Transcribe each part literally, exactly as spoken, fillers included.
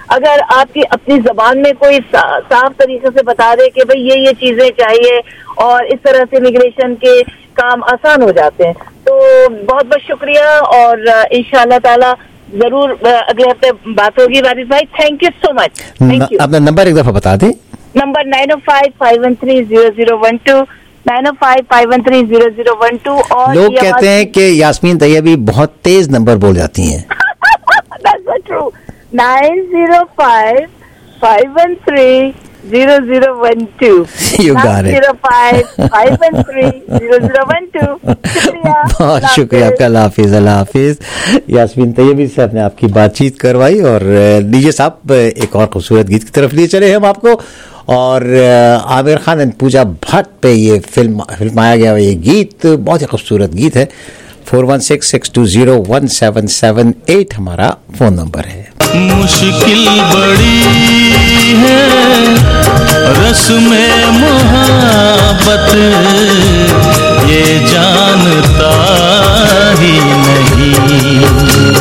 अगर आपकी अपनी जबान में कोई सा, साफ तरीके से बता दे कि भाई ये ये चीजें चाहिए और इस तरह से इमिग्रेशन के काम आसान हो जाते हैं। तो बहुत बहुत शुक्रिया और इंशाअल्लाह ताला जरूर अगले हफ्ते बात होगी। वारिस भाई thank you so much. Thank you. अपना नंबर एक दफा बता दें। Number nine O five five one three zero zero one two nine O five five one three zero zero one two. और लोग कहते हैं कि यास्मीन तैयबी बहुत तेज नंबर बोल जाती हैं। That's not true. Nine zero five five one three zero zero one two You got it. Zero five five one three zero zero one two. शुक्रिया, बहुत शुक्रिया आपका। अल्लाह हाफिज। अल्लाह हाफिज। यास्मीन तैयबी से आपने आपकी बातचीत करवाई और डीजे साहब एक और खूबसूरत गीत की तरफ लिए चले हम आपको। और आमिर खान एंड पूजा भट्ट पे ये फिल्म फिल्माया गया ये गीत बहुत ही खूबसूरत गीत है। Four one six six two zero one seven seven eight हमारा फोन नंबर है। मुश्किल बड़ी है रस्म मोहब्बत ये जानता ही नहीं।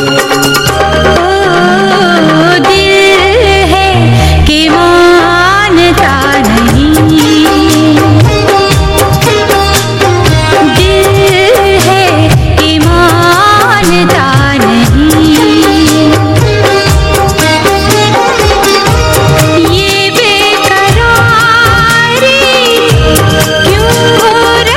क्यों हो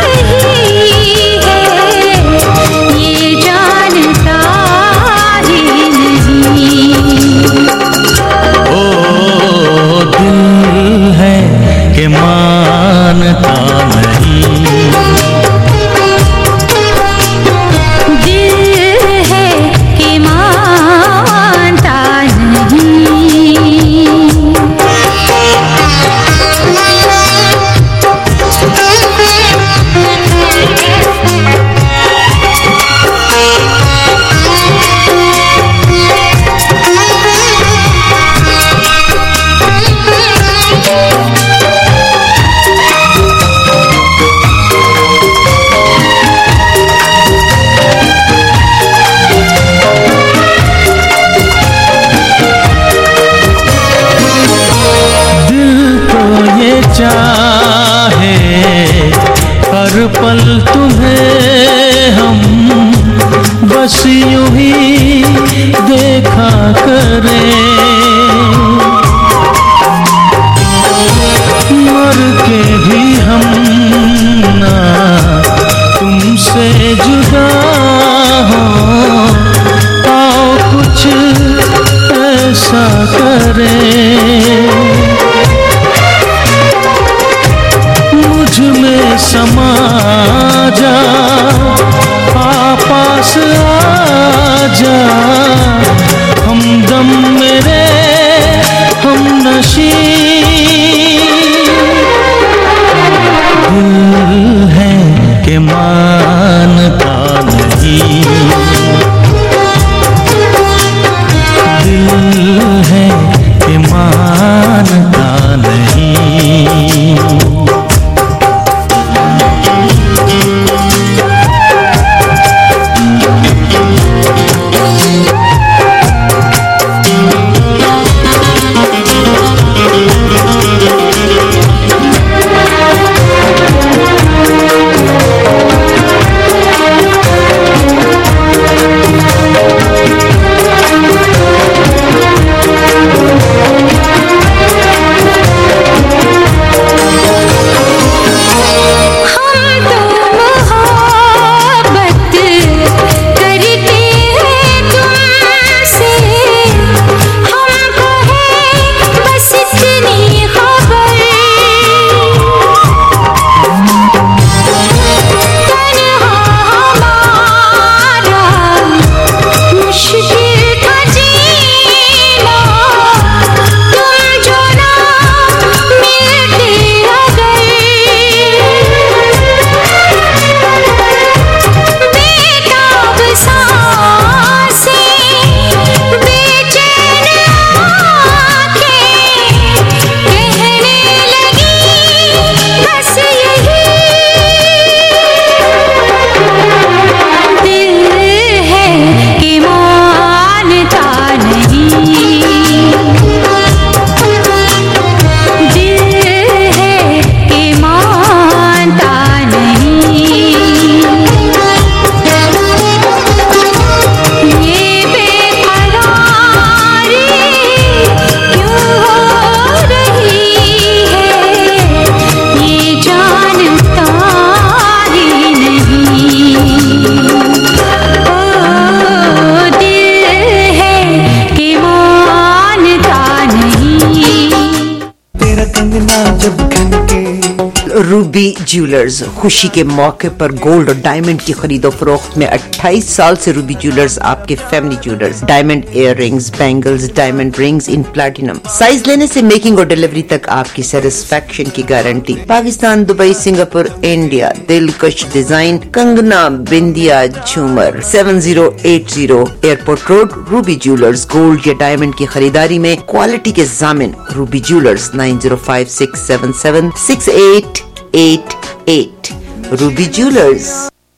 रूबी ज्वेलर्स खुशी के मौके पर गोल्ड और डायमंड की खरीदो फरोख्त में अट्ठाईस साल से रूबी ज्वेलर्स आपके family jewellers, diamond ear rings, bangles, diamond rings in platinum, size लेने से मेकिंग और डिलीवरी तक आपकी सेटिस्फेक्शन की guarantee. Pakistan, Dubai, Singapore, India, दिलकश डिजाइन, कंगना, बिंदिया, झूमर। Seven zero eight zero airport road, Ruby jewellers. Gold या डायमंड की खरीदारी में क्वालिटी के जामिन Ruby jewellers. Nine zero five six seven seven six eight eight eight Ruby jewellers.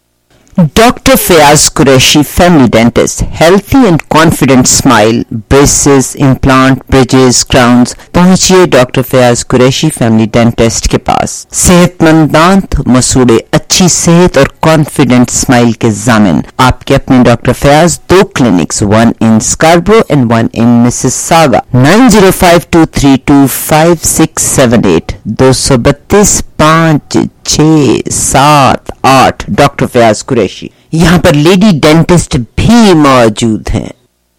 Doctor Fayaz Qureshi, family dentist. Healthy and confident smile, braces, implant, bridges, crowns. पहुंचिए doctor Fayaz Qureshi family dentist के पास। सेहतमंद दांत, मसूड़े, अच्छी सेहत और कॉन्फिडेंट स्माइल के जामिन आपके अपने डॉक्टर फयाज। दो clinics, one in Scarborough and one in Mississauga. Nine zero five two three two five six seven eight दो सौ बत्तीस पाँच छः सात आठ डॉक्टर फयाज कुरैशी। यहाँ पर लेडी डेंटिस्ट भी मौजूद हैं।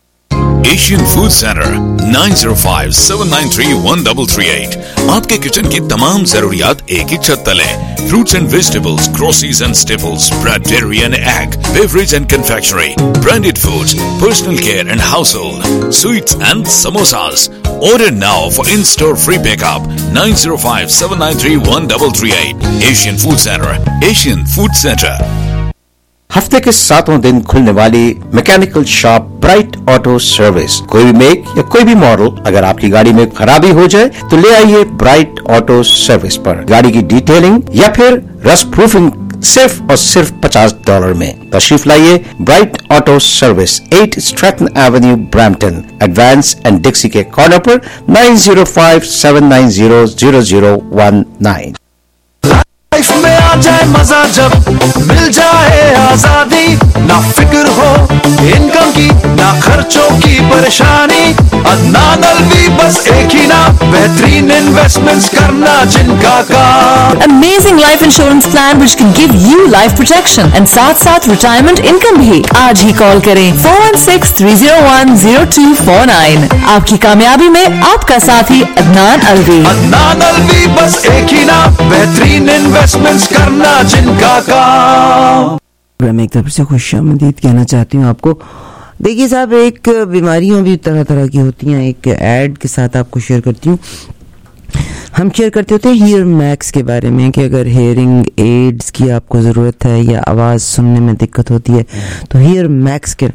Asian food center nine zero five seven nine three one three three eight. आपके किचन की तमाम जरूरियात एक ही छत तले। Fruits and vegetables, groceries and staples, bread, dairy and egg, beverage and confectionery, branded foods, personal care and household, sweets and samosas. Order now for in-store free pickup nine zero five seven nine three one three three eight. Asian Food Center, Asian Food Center। हफ्ते के सातों दिन खुलने वाली mechanical shop Bright Auto Service. कोई भी make या कोई भी मॉडल अगर आपकी गाड़ी में खराबी हो जाए तो ले आइए ब्राइट ऑटो सर्विस पर। गाड़ी की डिटेलिंग या फिर रस्ट प्रूफिंग सिर्फ और सिर्फ पचास डॉलर में। तशरीफ लाइए Bright Auto Service, eight Stratton Avenue, Brampton, Advance and Dixie के कॉर्नर पर। Nine zero five seven nine zero zero zero one nine. Life में आ जाए मजा जब मिल जाए आजादी, ना फिक्र हो इनकम की ना खर्चों की परेशानी। अदनान अलवी बस एक ही नाम, बेहतरीन इन्वेस्टमेंट्स करना जिनका काम। Amazing life insurance plan which can give you life protection and साथ साथ retirement income भी। आज ही कॉल करें four one six three zero one zero two four nine. आपकी कामयाबी में आपका साथी अदनान अलवी। अदनान अलवी बस एक ही नाम, बेहतरीन इन्वेस्टमेंट्स करना जिनका काम। मैं एक तरफ से खुशामदीद कहना चाहती हूँ आपको। देखिए साहब, एक बीमारियां भी तरह तरह की होती हैं। एक ऐड के साथ आपको शेयर करती हूँ। हम शेयर करते होते हैं हियर मैक्स के बारे में कि अगर हेयरिंग एड्स की आपको ज़रूरत है या आवाज़ सुनने में दिक्कत होती है तो हियर मैक्स के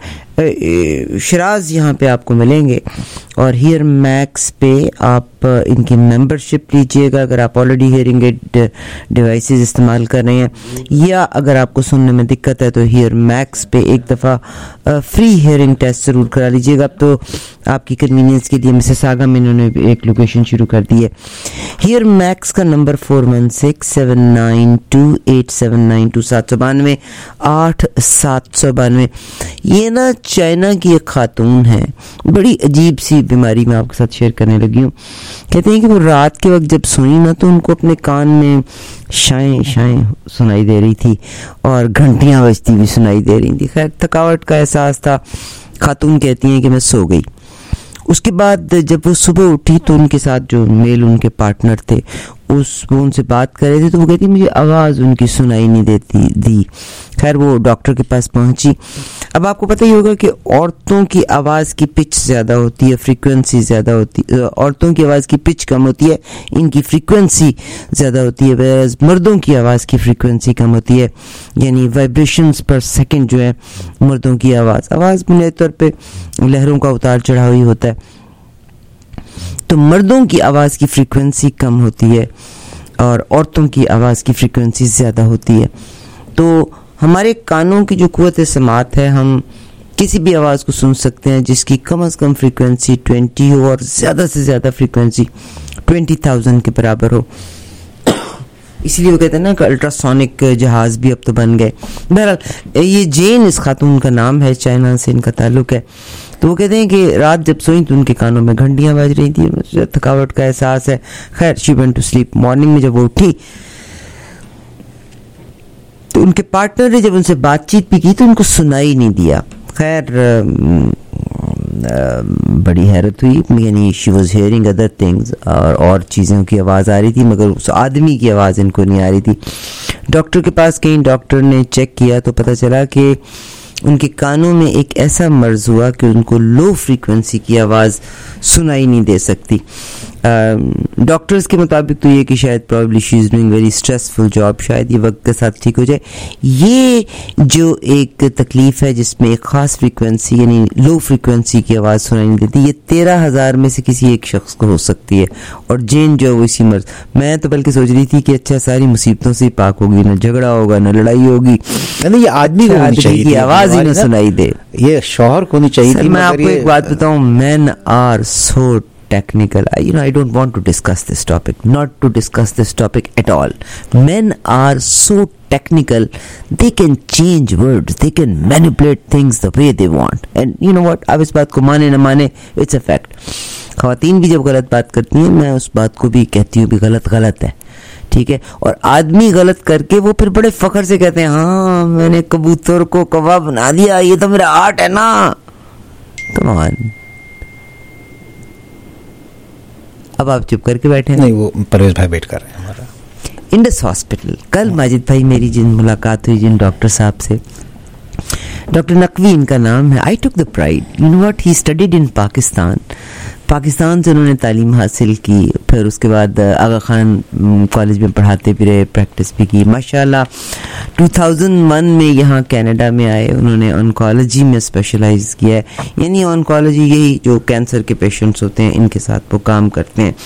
शराज यहाँ पे आपको मिलेंगे। और हियर मैक्स पे आप इनकी मेंबरशिप लीजिएगा अगर आप ऑलरेडी हेयरिंग एड डिवाइसेस इस्तेमाल कर रहे हैं, या अगर आपको सुनने में दिक्कत है तो हियर मैक्स पे एक दफ़ा फ्री हेयरिंग टेस्ट ज़रूर करा लीजिएगा। अब तो आपकी कन्वीनियंस के लिए मिसिसागा में इन्होंने एक लोकेशन शुरू कर दी है। हियर मैक्स का number four one six seven nine two eight seven nine two सात सौ बानवे आठ सात सौ बानवे। ये ना चाइना की एक खातून है, बड़ी अजीब सी बीमारी में आपके साथ शेयर करने लगी हूँ। कहते हैं कि वो रात के वक्त जब सोई ना तो उनको अपने कान में शाएं शाएं सुनाई दे रही थी और घंटियां बजती भी सुनाई दे रही थी। खैर थकावट का एहसास था। खातून कहती हैं कि मैं सो गई। उसके बाद जब वो सुबह उठी तो उनके साथ जो मेल उनके पार्टनर थे उस वो उनसे बात कर रहे थे तो वो कहती मुझे आवाज़ उनकी सुनाई नहीं देती दी। खैर वो डॉक्टर के पास पहुंची। अब आपको पता ही होगा कि औरतों की आवाज़ की पिच ज़्यादा होती है, फ्रीक्वेंसी ज़्यादा होती है। औरतों की आवाज़ की पिच कम होती है, इनकी फ्रीक्वेंसी ज़्यादा होती है। वैसे मर्दों की आवाज़ की फ्रीक्वेंसी कम होती है, यानी वाइब्रेशंस पर सेकंड जो है मर्दों की आवाज़ आवाज़ बुनियादी तौर पे लहरों का उतार चढ़ाव ही होता है। तो मर्दों की आवाज़ की फ्रीक्वेंसी कम होती है और औरतों की आवाज़ की फ्रीक्वेंसी ज़्यादा होती है। तो हमारे कानों की जो कुव्वत समात है, हम किसी भी आवाज़ को सुन सकते हैं जिसकी कम से कम फ्रीक्वेंसी ट्वेंटी हो और ज़्यादा से ज़्यादा फ्रीक्वेंसी ट्वेंटी थाउजेंड के बराबर हो। इसलिए वो कहते हैं ना कि अल्ट्रासोनिक जहाज़ भी अब तो बन गए। बहरहाल ये जेन इस खातून का नाम है, चाइना से इनका ताल्लुक़ है। तो वो कहते हैं कि रात जब सोई तो उनके कानों में घंटियां बज रही थी, थकावट का एहसास है। खैर she went to sleep. Morning में जब वो उठी तो उनके पार्टनर ने जब उनसे बातचीत भी की तो उनको सुनाई नहीं दिया। खैर बड़ी हैरत हुई, यानी she was hearing other things और और चीज़ों की आवाज़ आ रही थी मगर उस आदमी की आवाज़ इनको नहीं आ रही थी। डॉक्टर के पास गई, डॉक्टर ने चेक किया तो पता चला कि उनके कानों में एक ऐसा मर्ज हुआ कि उनको लो फ्रीक्वेंसी की आवाज़ सुनाई नहीं दे सकती। डॉक्टर्स के मुताबिक तो ये कि शायद probably she is doing very stressful job, शायद ये वक्त के साथ ठीक हो जाए। ये जो एक तकलीफ़ है जिसमें एक ख़ास फ्रीक्वेंसी यानी लो फ्रीक्वेंसी की आवाज़ सुनाई नहीं देती, ये तेरह हज़ार में से किसी एक शख्स को हो सकती है। और जेन जो है वो इसी मर्ज, मैं तो बल्कि सोच रही थी कि अच्छा सारी मुसीबतों से पाक होगी, ना झगड़ा होगा ना लड़ाई होगी, ये आदमी को होनी चाहिए की आवाज़ ही ना सुनाई दे, ये शौहर को नहीं चाहिए थी। मैं आपको एक बात बताऊं, man are so technical. I, you know, I don't want to discuss this topic, not to discuss this topic at all. Men are so technical, they can change words, they can manipulate things the way they want. And you know what, अब इस बात को माने न माने, it's a fact. ख़वातीन भी जब गलत बात करती हैं, मैं उस बात को भी कहती हूँ भी गलत गलत है, ठीक है। और आदमी गलत करके वो फिर बड़े फख्र से कहते हैं हाँ मैंने कबूतर को कौवा बना दिया, ये तो मेरा आर्ट है ना। Come on. अब आप चुप करके बैठे हैं? नहीं, वो परवेज भाई वेट कर रहे हैं हमारा। इंडस हॉस्पिटल, कल माजिद भाई मेरी जिन मुलाकात हुई जिन डॉक्टर साहब से, डॉक्टर नकवी इनका नाम है। I took the pride, you know what, he studied in Pakistan. Pakistan से उन्होंने तालीम हासिल की, फिर उसके बाद आगा खान कॉलेज में पढ़ाते भी रहे, प्रैक्टिस भी की माशाल्लाह। दो हज़ार एक में यहाँ कनाडा में आए, उन्होंने ऑन्कोलॉजी में स्पेशलाइज किया है, यानी ऑन्कोलॉजी यही जो कैंसर के पेशेंट्स होते हैं इनके साथ वो काम करते हैं।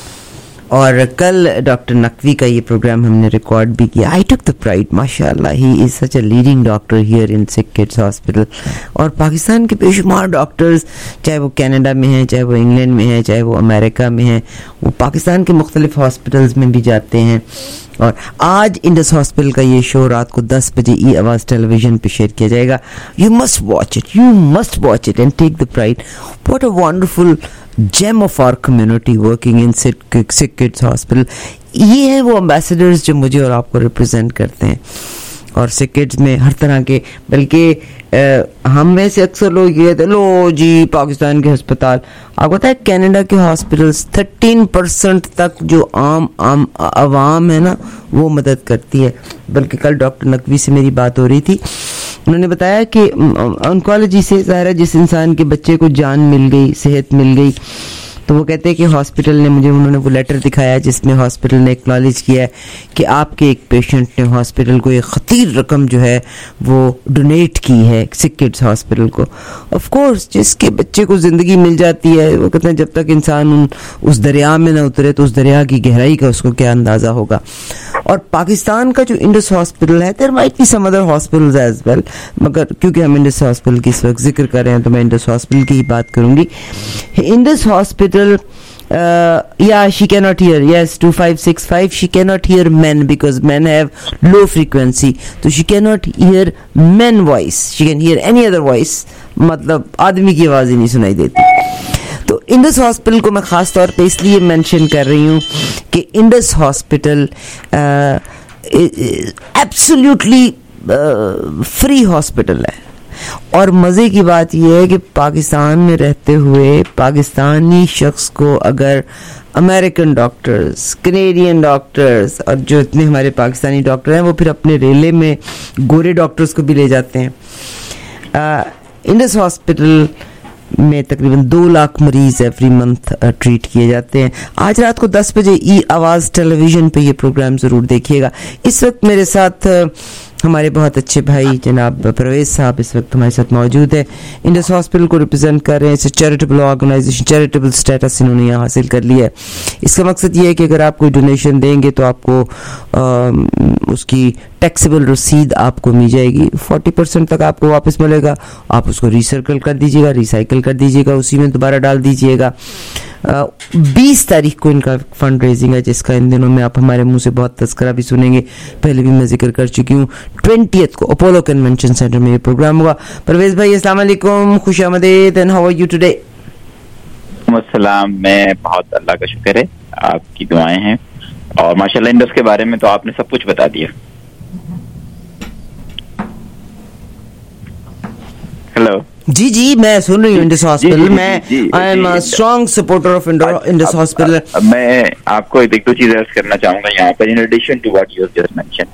और कल डॉक्टर नकवी का ये प्रोग्राम हमने रिकॉर्ड भी किया। आई टुक द प्राइड, माशाल्लाह he is such a leading doctor here in Sick Kids hospital. और पाकिस्तान के बेशुमार डॉक्टर्स, चाहे वो कनाडा में हैं, चाहे वो इंग्लैंड में हैं, चाहे वो अमेरिका में हैं, वो पाकिस्तान के मुख्तलिफ हॉस्पिटल्स में भी जाते हैं। और आज इंडस हॉस्पिटल का ये शो रात को दस बजे ई आवाज़ टेलीविजन पे शेयर किया जाएगा। You must watch it, you must watch it and take the pride. What a wonderful gem of our community working in sick, sick kids hospital. ये है वो एम्बेसडर्स जो मुझे और आपको रिप्रेजेंट करते हैं। और सिक किड्स में हर तरह के, बल्कि हम में से अक्सर लोग ये कहते हैं लो जी पाकिस्तान के अस्पताल, आपको पता है कनाडा के हॉस्पिटल्स थर्टीन परसेंट तक जो आम आम आवाम है ना वो मदद करती है। बल्कि कल डॉक्टर नकवी से मेरी बात हो रही थी, उन्होंने बताया कि ऑन्कोलॉजी से ज़ाहिर है जिस इंसान के बच्चे को जान मिल गई, सेहत मिल गई, तो वो कहते हैं कि हॉस्पिटल ने मुझे, उन्होंने वो लेटर दिखाया जिसमें हॉस्पिटल ने एक्नॉलेज किया है कि आपके एक पेशेंट ने हॉस्पिटल को एक खतीर रकम जो है वो डोनेट की है सिक किड्स हॉस्पिटल को। ऑफ कोर्स जिसके बच्चे को ज़िंदगी मिल जाती है, वो कहते हैं जब तक इंसान उन उस दरिया में ना उतरे तो उस दरिया की गहराई का उसको क्या अंदाज़ा होगा। और पाकिस्तान का जो इंडस हॉस्पिटल है, there might be some other hospitals as well, मगर क्योंकि हम इंडस हॉस्पिटल की इस वक्त जिक्र कर रहे हैं तो मैं इंडस हॉस्पिटल की ही बात करूंगी। Indus hospital Uh, yeah, she cannot hear. Yes, two five six five. She cannot hear men because men have low frequency. So she cannot hear men voice. She can hear any other voice. मतलब आदमी की आवाज़ ही नहीं सुनाई देती। तो Indus hospital को मैं ख़ास तौर पे इसलिए मेंशन कर रही हूँ कि Indus hospital absolutely free hospital है। और मज़े की बात यह है कि पाकिस्तान में रहते हुए पाकिस्तानी शख्स को अगर अमेरिकन डॉक्टर्स, कनेडियन डॉक्टर्स और जो इतने हमारे पाकिस्तानी डॉक्टर हैं वो फिर अपने रेले में गोरे डॉक्टर्स को भी ले जाते हैं। इंडस हॉस्पिटल में तकरीबन दो लाख मरीज एवरी मंथ ट्रीट किए जाते हैं। आज रात को दस बजे ई आवाज़ टेलीविज़न पे ये प्रोग्राम ज़रूर देखिएगा। इस वक्त मेरे साथ हमारे बहुत अच्छे भाई जनाब परवेज साहब इस वक्त हमारे साथ मौजूद है। इंडस हॉस्पिटल को रिप्रेजेंट कर रहे हैं। इसे चैरिटेबल ऑर्गेनाइजेशन, चैरिटेबल स्टेटस इन्होंने यहाँ हासिल कर लिया है। इसका मकसद ये है कि अगर आप कोई डोनेशन देंगे तो आपको आ, उसकी टैक्सेबल रसीद आपको मिल जाएगी। फोर्टी परसेंट तक आपको वापस मिलेगा। आप उसको रिसर्कल कर दीजिएगा, रिसाइकल कर दीजिएगा, उसी में दोबारा डाल दीजिएगा। बीस तारीख को इनका फंड रेजिंग है जिसका इन दिनों में आप हमारे मुंह से बहुत तस्करा भी सुनेंगे, पहले भी मैं जिक्र कर चुकी हूँ। ट्वेंटियथ को अपोलो कन्वेंशन सेंटर में ये प्रोग्राम होगा। परवेज भाई अस्सलाम वालेकुम, खुश आमदीद, and how are you today? अस्सलाम, मैं बहुत अल्लाह का शुक्र है, आपकी दुआएं हैं और माशाल्लाह इंडस के बारे में तो आपने सब कुछ बता दिया। हेलो जी जी मैं सुन रही हूँ इंडस हॉस्पिटल। मैं I am a strong supporter of Indus hospital. मैं आपको एक दो चीजें अर्ज करना चाहूंगा यहाँ पर, in addition to what you have just mention,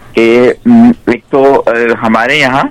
कि एक तो हमारे यहाँ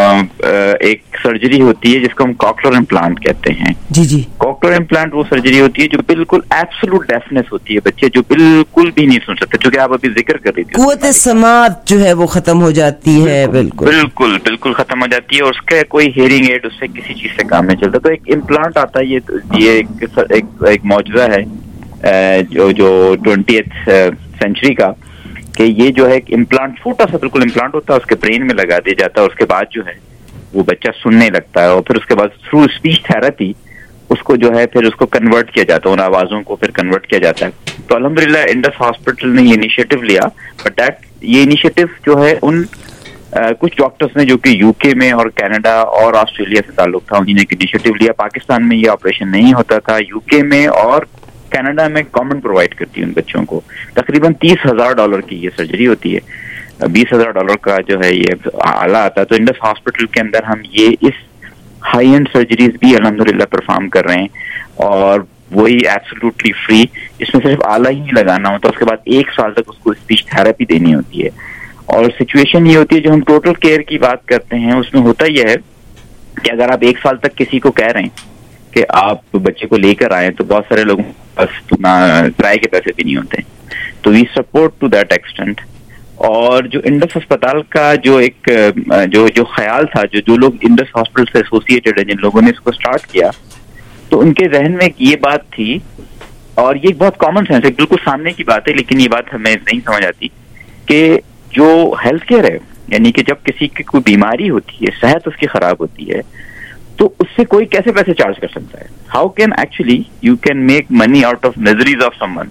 एक सर्जरी होती है जिसको हम कॉक्लियर इम्प्लांट कहते हैं। जी जी कॉक्लियर इम्प्लांट वो सर्जरी होती है जो बिल्कुल एब्सोल्यूट डेफनेस होती है, बच्चे जो बिल्कुल भी नहीं सुन सकते, क्योंकि आप अभी जिक्र कर रही थी कुव्वत समात जो है वो खत्म हो जाती है। बिल्कुल बिल्कुल बिल्कुल खत्म हो जाती है, और उसका कोई हेयरिंग एड उससे किसी चीज से काम नहीं चलता। तो एक इम्प्लांट आता है, ये ये एक एक, एक मौजूदा है जो जो ट्वेंटिएथ सेंचुरी का, कि ये जो है एक इम्प्लांट, छोटा सा बिल्कुल इम्प्लांट होता है, उसके ब्रेन में लगा दिया जाता है, उसके बाद जो है वो बच्चा सुनने लगता है, और फिर उसके बाद थ्रू स्पीच थेरेपी उसको जो है फिर उसको कन्वर्ट किया जाता है, उन आवाजों को फिर कन्वर्ट किया जाता है। तो अल्हम्दुलिल्लाह इंडस हॉस्पिटल ने ये इनिशिएटिव लिया, बट दैट ये इनिशिएटिव जो है उन आ, कुछ डॉक्टर्स ने जो कि यूके में और कनाडा और ऑस्ट्रेलिया से ताल्लुक था, उन्होंने एक इनिशिएटिव लिया। पाकिस्तान में ये ऑपरेशन नहीं होता था, यूके में और कनाडा में गवर्नमेंट प्रोवाइड करती है उन बच्चों को। तकरीबन तीस हजार डॉलर की ये सर्जरी होती है, बीस हजार डॉलर का जो है ये आला आता है। तो इंडस हॉस्पिटल के अंदर हम ये इस हाई एंड सर्जरीज भी अल्हम्दुलिल्लाह परफॉर्म कर रहे हैं, और वही एब्सोल्युटली फ्री। इसमें सिर्फ आला ही नहीं लगाना होता, उसके बाद एक साल तक उसको स्पीच थेरेपी देनी होती है। और सिचुएशन ये होती है, जो हम टोटल केयर की बात करते हैं उसमें होता यह है कि अगर आप एक साल तक किसी को कह रहे हैं कि आप बच्चे को लेकर आए, तो बहुत सारे लोगों के पास ना किराए के पैसे भी नहीं होते, तो we support to that extent. और जो इंडस अस्पताल का जो एक जो जो ख्याल था, जो जो लोग इंडस हॉस्पिटल से एसोसिएटेड है, जिन लोगों ने इसको स्टार्ट किया, तो उनके जहन में ये बात थी, और ये बहुत कॉमन सेंस है, बिल्कुल सामने की बात है, लेकिन ये बात हमें नहीं समझ आती कि जो हेल्थ केयर है, यानी कि जब किसी की कोई बीमारी होती है, सेहत उसकी खराब होती है, तो उससे कोई कैसे पैसे चार्ज कर सकता है? How can actually you can make money out of miseries of someone?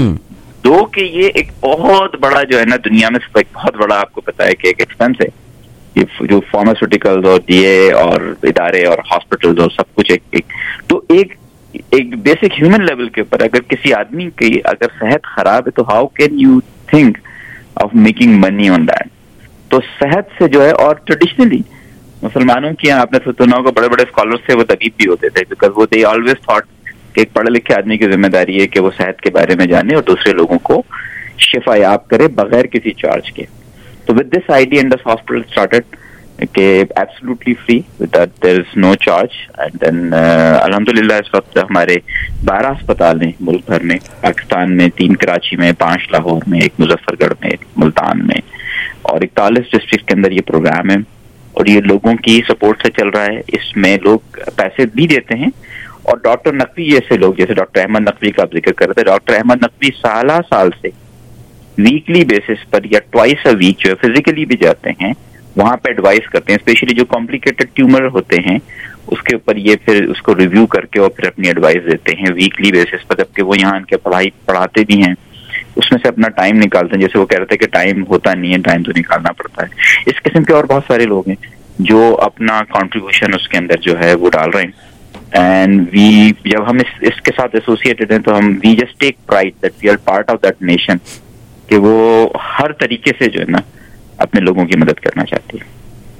दो कि ये एक बहुत बड़ा जो है ना दुनिया में एक बहुत बड़ा, आपको पता है कि एक एक्सपेंस है, ये जो फार्मास्यूटिकल्स और डीए और इदारे और हॉस्पिटल्स और सब कुछ एक, एक तो एक एक बेसिक ह्यूमन लेवल के ऊपर अगर किसी आदमी की अगर सेहत खराब है, तो how can you think of making money on that? तो सेहत से जो है, और ट्रेडिशनली मुसलमानों की आपने सुना होगा, बड़े बड़े स्कॉलर्स थे, वो तबीब भी होते थे, बिकॉज वो दे ऑलवेज थॉट कि एक पढ़े लिखे आदमी की जिम्मेदारी है कि वो सेहत के बारे में जाने और दूसरे लोगों को शिफा याब करे बगैर किसी चार्ज के। तो with this idea Indus hospital started कि absolutely free, with that there is no charge. And then अल्हम्दुलिल्लाह इस वक्त हमारे बारह अस्पताल हैं मुल्क भर में, पाकिस्तान में तीन कराची में, पांच लाहौर में, एक मुजफ्फरगढ़ में, एक मुल्तान में, और इकतालीस डिस्ट्रिक्ट के अंदर ये प्रोग्राम है, और ये लोगों की सपोर्ट से चल रहा है। इसमें लोग पैसे भी देते हैं, और डॉक्टर नकवी जैसे लोग, जैसे डॉक्टर अहमद नकवी का आप जिक्र कर रहे थे, डॉक्टर अहमद नकवी साला साल से वीकली बेसिस पर या ट्वाइस अ वीक जो है फिजिकली भी जाते हैं, वहां पे एडवाइस करते हैं, स्पेशली जो कॉम्प्लिकेटेड ट्यूमर होते हैं उसके ऊपर ये फिर उसको रिव्यू करके और फिर अपनी एडवाइस देते हैं वीकली बेसिस पर, जबकि वो यहाँ इनके पढ़ाई पढ़ाते भी हैं, उसमें से अपना टाइम निकालते हैं। जैसे वो कह रहे थे कि टाइम होता नहीं है, टाइम तो निकालना पड़ता है। इस किस्म के और बहुत सारे लोग हैं जो अपना कॉन्ट्रीब्यूशन उसके अंदर जो है वो डाल रहे हैं। एंड वी जब हम इस, इसके साथ एसोसिएटेड हैं, तो हम we just take pride that we are part of that nation, कि वो हर तरीके से जो है ना अपने लोगों की मदद करना चाहती है।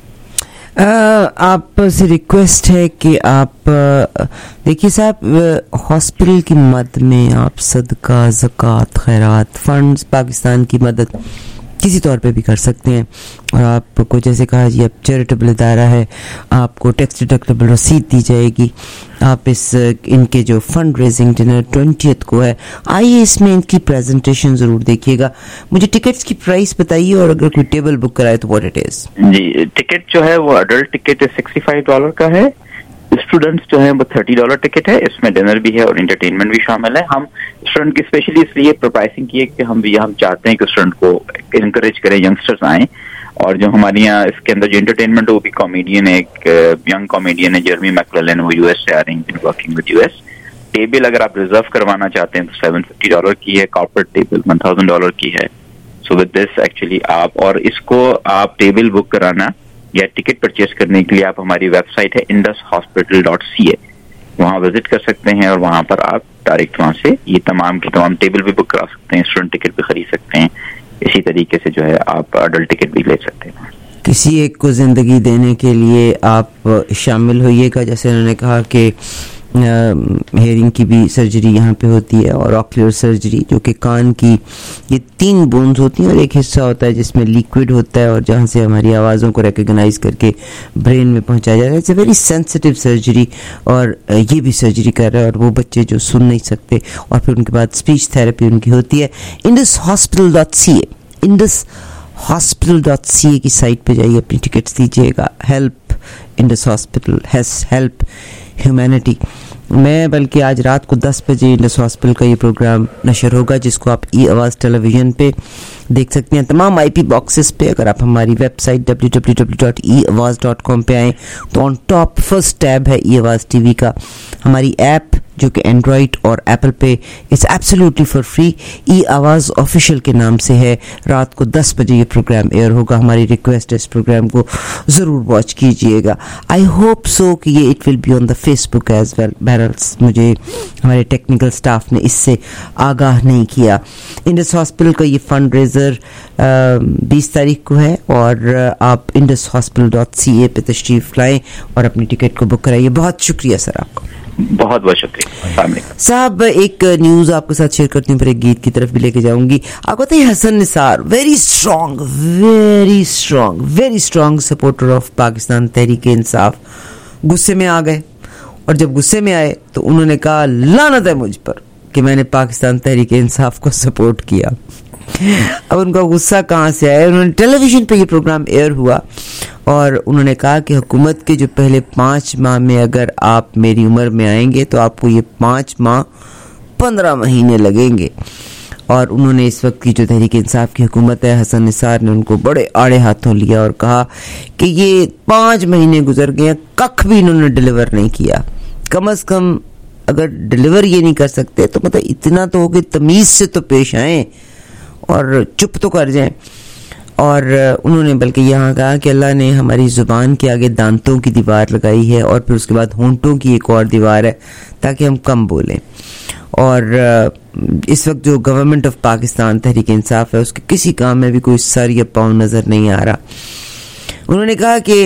आपसे रिक्वेस्ट है कि आप देखिए साहब, हॉस्पिटल की मदद में आप सदका, ज़कात, खैरात, फंड्स, पाकिस्तान की मदद किसी तौर पे भी कर सकते हैं। और आपको जैसे कहा जी, अब चैरिटेबल इदारा है, आपको टैक्स डिडक्टेबल रसीद दी जाएगी। आप इस इनके जो फंड रेजिंग डिनर ट्वेंटियथ को है, आइए इसमें इनकी प्रेजेंटेशन जरूर देखिएगा। मुझे टिकट्स की प्राइस बताइए, और अगर कोई टेबल बुक कराए तो व्हाट इट इज? जी, टिकट जो है वो adult ticket sixty five dollar का है, स्टूडेंट्स जो है वो थर्टी डॉलर टिकट है। इसमें डिनर भी है और एंटरटेनमेंट भी शामिल है। हम स्टूडेंट की स्पेशली इसलिए प्राइसिंग की है कि हम भी हम चाहते हैं कि स्टूडेंट को इनकरेज करें, यंगस्टर्स आए, और जो हमारे यहाँ इसके अंदर जो एंटरटेनमेंट है वो भी कॉमेडियन है, एक यंग कॉमेडियन है जर्मी मैकलेलन, वो यूएस से आ रही है, वर्किंग विद यूएस। टेबल अगर आप रिजर्व करवाना चाहते हैं तो सेवन फिफ्टी डॉलर की है, corporate table one thousand dollar की है। सो विद दिस एक्चुअली आप, और इसको आप टेबल बुक कराना या टिकट परचेज करने के लिए आप हमारी वेबसाइट है Indus hospital dot C A, वहाँ विजिट कर सकते हैं, और वहाँ पर आप डायरेक्ट वहाँ से ये तमाम के तमाम टेबल भी बुक करा सकते हैं, स्टूडेंट टिकट भी खरीद सकते हैं। इसी तरीके से जो है आप अडल्ट टिकट भी ले सकते हैं। किसी एक को ज़िंदगी देने के लिए आप शामिल होइएगा। जैसे उन्होंने कहा कि हेयरिंग की भी सर्जरी यहाँ पे होती है और ऑक्यूलर सर्जरी, जो कि कान की ये तीन बोन्स होती हैं और एक हिस्सा होता है जिसमें लिक्विड होता है और जहाँ से हमारी आवाज़ों को रिकग्नाइज करके ब्रेन में पहुँचाया जाता है। It's a very sensitive surgery और ये भी सर्जरी कर रहा है। और वो बच्चे जो सुन नहीं सकते और फिर उनके बाद स्पीच थेरेपी उनकी होती है। Indus hospital dot C A Indus hospital dot C A की साइट पे जाइए, अपनी टिकट्स दीजिएगा। Help Indus hospital has help humanity. मैं बल्कि आज रात को दस बजे इंडस हॉस्पिटल का ये प्रोग्राम नशर होगा, जिसको आप ई आवाज़ टेलीविज़न पे देख सकते हैं, तमाम आईपी बॉक्सेस पे। अगर आप हमारी website W W W dot ई आवाज़ डॉट कॉम पे आएँ तो ऑन टॉप फर्स्ट टैब है ई आवाज़ टीवी का। हमारी ऐप जो कि एंड्रॉइड और एप्पल पे it's absolutely for free, E Awaz official के नाम से है। रात को दस बजे ये प्रोग्राम एयर होगा। हमारी रिक्वेस्ट है इस प्रोग्राम को ज़रूर वॉच कीजिएगा। आई होप सो कि ये it will be on the Facebook as well. बहरहाल मुझे हमारे टेक्निकल स्टाफ ने इससे आगाह नहीं किया। इंडस हॉस्पिटल का ये फंड रेजर बीस तारीख को है और आप Indus hospital dot C A पे तशरीफ़ लाएँ और अपनी टिकट को बुक कराइए। बहुत शुक्रिया सर आपका। बहुत बहुत शुक्रिया साहब। एक न्यूज़ आपके साथ शेयर करती हूँ, फिर एक गीत की तरफ भी लेके जाऊंगी। आपको पता है Hasan Nisar very strong very strong very strong supporter of Pakistan Tehreek Insaf गुस्से में आ गए और जब गुस्से में आए तो उन्होंने कहा लानत है मुझ पर कि मैंने पाकिस्तान तहरीक इंसाफ को सपोर्ट किया। अब उनका गुस्सा कहाँ से आया? उन्होंने टेलीविज़न पे ये प्रोग्राम एयर हुआ और उन्होंने कहा कि हुकूमत के जो पहले पाँच माह में अगर आप मेरी उम्र में आएंगे तो आपको ये पाँच माह पंद्रह महीने लगेंगे। और उन्होंने इस वक्त की जो तहरीक इंसाफ की हुकूमत है, हसन निसार ने उनको बड़े आड़े हाथों लिया और कहा कि ये पाँच महीने गुजर गए, कख भी इन्होंने डिलीवर नहीं किया। कम अज़ कम अगर डिलीवर ये नहीं कर सकते तो मतलब इतना तो हो कि तमीज़ से तो पेश आएँ और चुप तो कर जाएं। और उन्होंने बल्कि यहाँ कहा कि अल्लाह ने हमारी ज़ुबान के आगे दांतों की दीवार लगाई है और फिर उसके बाद होंठों की एक और दीवार है ताकि हम कम बोलें। और इस वक्त जो गवर्नमेंट ऑफ पाकिस्तान तहरीक इंसाफ है उसके किसी काम में भी कोई सर या पाँव नज़र नहीं आ रहा। उन्होंने कहा कि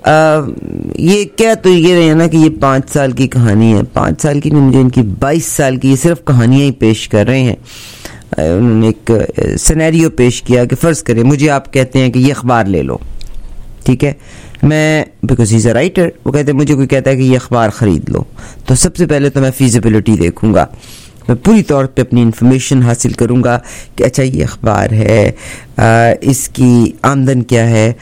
ये क्या तो ये रहे ना कि ये पाँच साल की कहानी है, पाँच साल की नहीं, मुझे इनकी बाईस साल की ये सिर्फ कहानियाँ ही पेश कर रहे हैं। उन्होंने एक सिनेरियो पेश किया कि फ़र्ज़ करें मुझे आप कहते हैं कि ये अखबार ले लो, ठीक है, मैं because he is a writer, वो कहते हैं मुझे कोई कहता है कि ये अखबार ख़रीद लो, तो सबसे पहले तो मैं फीजिबिलिटी देखूंगा, मैं पूरी तौर पे अपनी इंफॉर्मेशन हासिल करूंगा कि अच्छा ये अखबार है, आ, इसकी आमदन क्या है,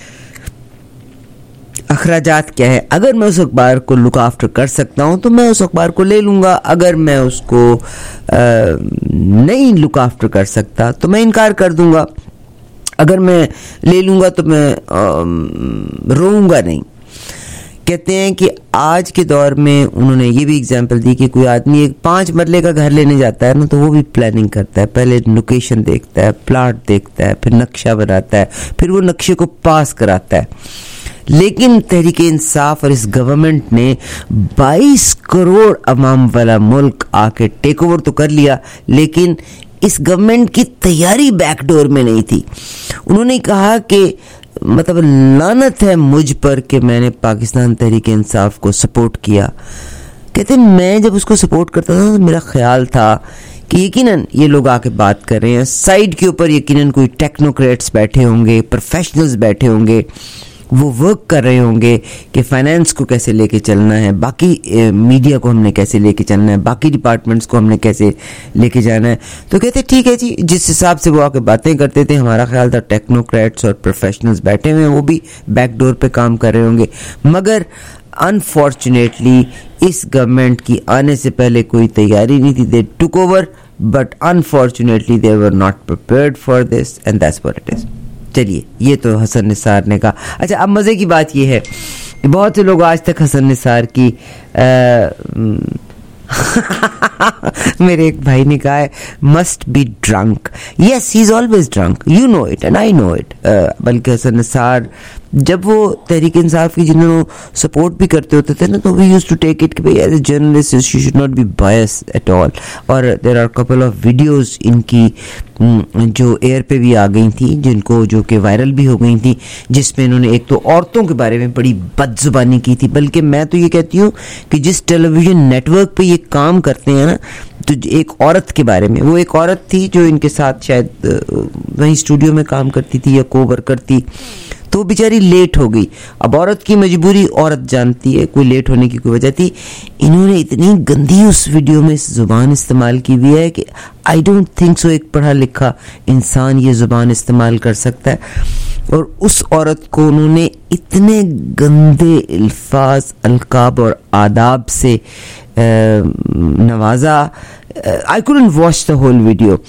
अखराजात क्या है। अगर मैं उस अखबार को लुक आफ्टर कर सकता हूँ तो मैं उस अखबार को ले लूँगा, अगर मैं उसको आ, नहीं लुक आफ्टर कर सकता तो मैं इनकार कर दूँगा। अगर मैं ले लूँगा तो मैं रोऊंगा नहीं। कहते हैं कि आज के दौर में उन्होंने ये भी एग्जांपल दी कि कोई आदमी एक पाँच मरले का घर लेने जाता है ना तो वो भी प्लानिंग करता है, पहले लोकेशन देखता है, प्लाट देखता है, फिर नक्शा बनाता है, फिर वो नक्शे को पास कराता है। लेकिन तहरीक इंसाफ और इस गवर्नमेंट ने बाईस करोड़ अवाम वाला मुल्क आके टेक ओवर तो कर लिया, लेकिन इस गवर्नमेंट की तैयारी बैकडोर में नहीं थी। उन्होंने कहा कि मतलब लानत है मुझ पर कि मैंने पाकिस्तान तहरीक इंसाफ को सपोर्ट किया। कहते मैं जब उसको सपोर्ट करता था तो मेरा ख्याल था कि यकीनन ये लोग आके बात कर रहे हैं, साइड के ऊपर यकीनन कोई टेक्नोक्रेट्स बैठे होंगे, प्रोफेशनल्स बैठे होंगे, वो वर्क कर रहे होंगे कि फाइनेंस को कैसे लेके चलना है, बाकी ए, मीडिया को हमने कैसे लेके चलना है, बाकी डिपार्टमेंट्स को हमने कैसे लेके जाना है। तो कहते ठीक है जी, जिस हिसाब से वो आके बातें करते थे हमारा ख्याल था टेक्नोक्रेट्स और प्रोफेशनल्स बैठे हुए हैं, वो भी बैकडोर पे काम कर रहे होंगे। मगर अनफॉर्चुनेटली इस गवर्नमेंट की आने से पहले कोई तैयारी नहीं थी। They took over but unfortunately they were not prepared for this and that's what it is. चलिए, ये तो हसन निसार ने कहा। अच्छा, अब मज़े की बात ये है कि बहुत से लोग आज तक हसन निसार की आ, मेरे एक भाई ने कहा है must be drunk. Yes, he is always drunk, you know it and I know it. बल्कि हसन निसार जब वो तहरीक इंसाफ की जिन्होंने सपोर्ट भी करते होते थे ना, तो we used to take it कि भाई as a journalist you should not be bias at all. और there are couple of videos इनकी जो एयर पे भी आ गई थी, जिनको जो कि वायरल भी हो गई थी, जिसमें इन्होंने एक तो औरतों के बारे में बड़ी बदजुबानी की थी. बल्कि मैं तो ये कहती हूँ कि जिस टेलीविजन नेटवर्क पे ये काम करते हैं ना, तो एक औरत के बारे में, वो एक औरत थी जो इनके साथ शायद वहीं स्टूडियो में काम करती थी या को वर्कर थी, तो बेचारी लेट हो गई. अब औरत की मजबूरी औरत जानती है, कोई लेट होने की कोई वजह थी. इन्होंने इतनी गंदी उस वीडियो में जुबान इस्तेमाल की हुई है कि आई डोंट थिंक सो एक पढ़ा लिखा इंसान ये जुबान इस्तेमाल कर सकता है. और उस औरत को उन्होंने इतने गंदे अल्फाज, अलकाब और आदाब से नवाजा. I couldn't watch the whole video.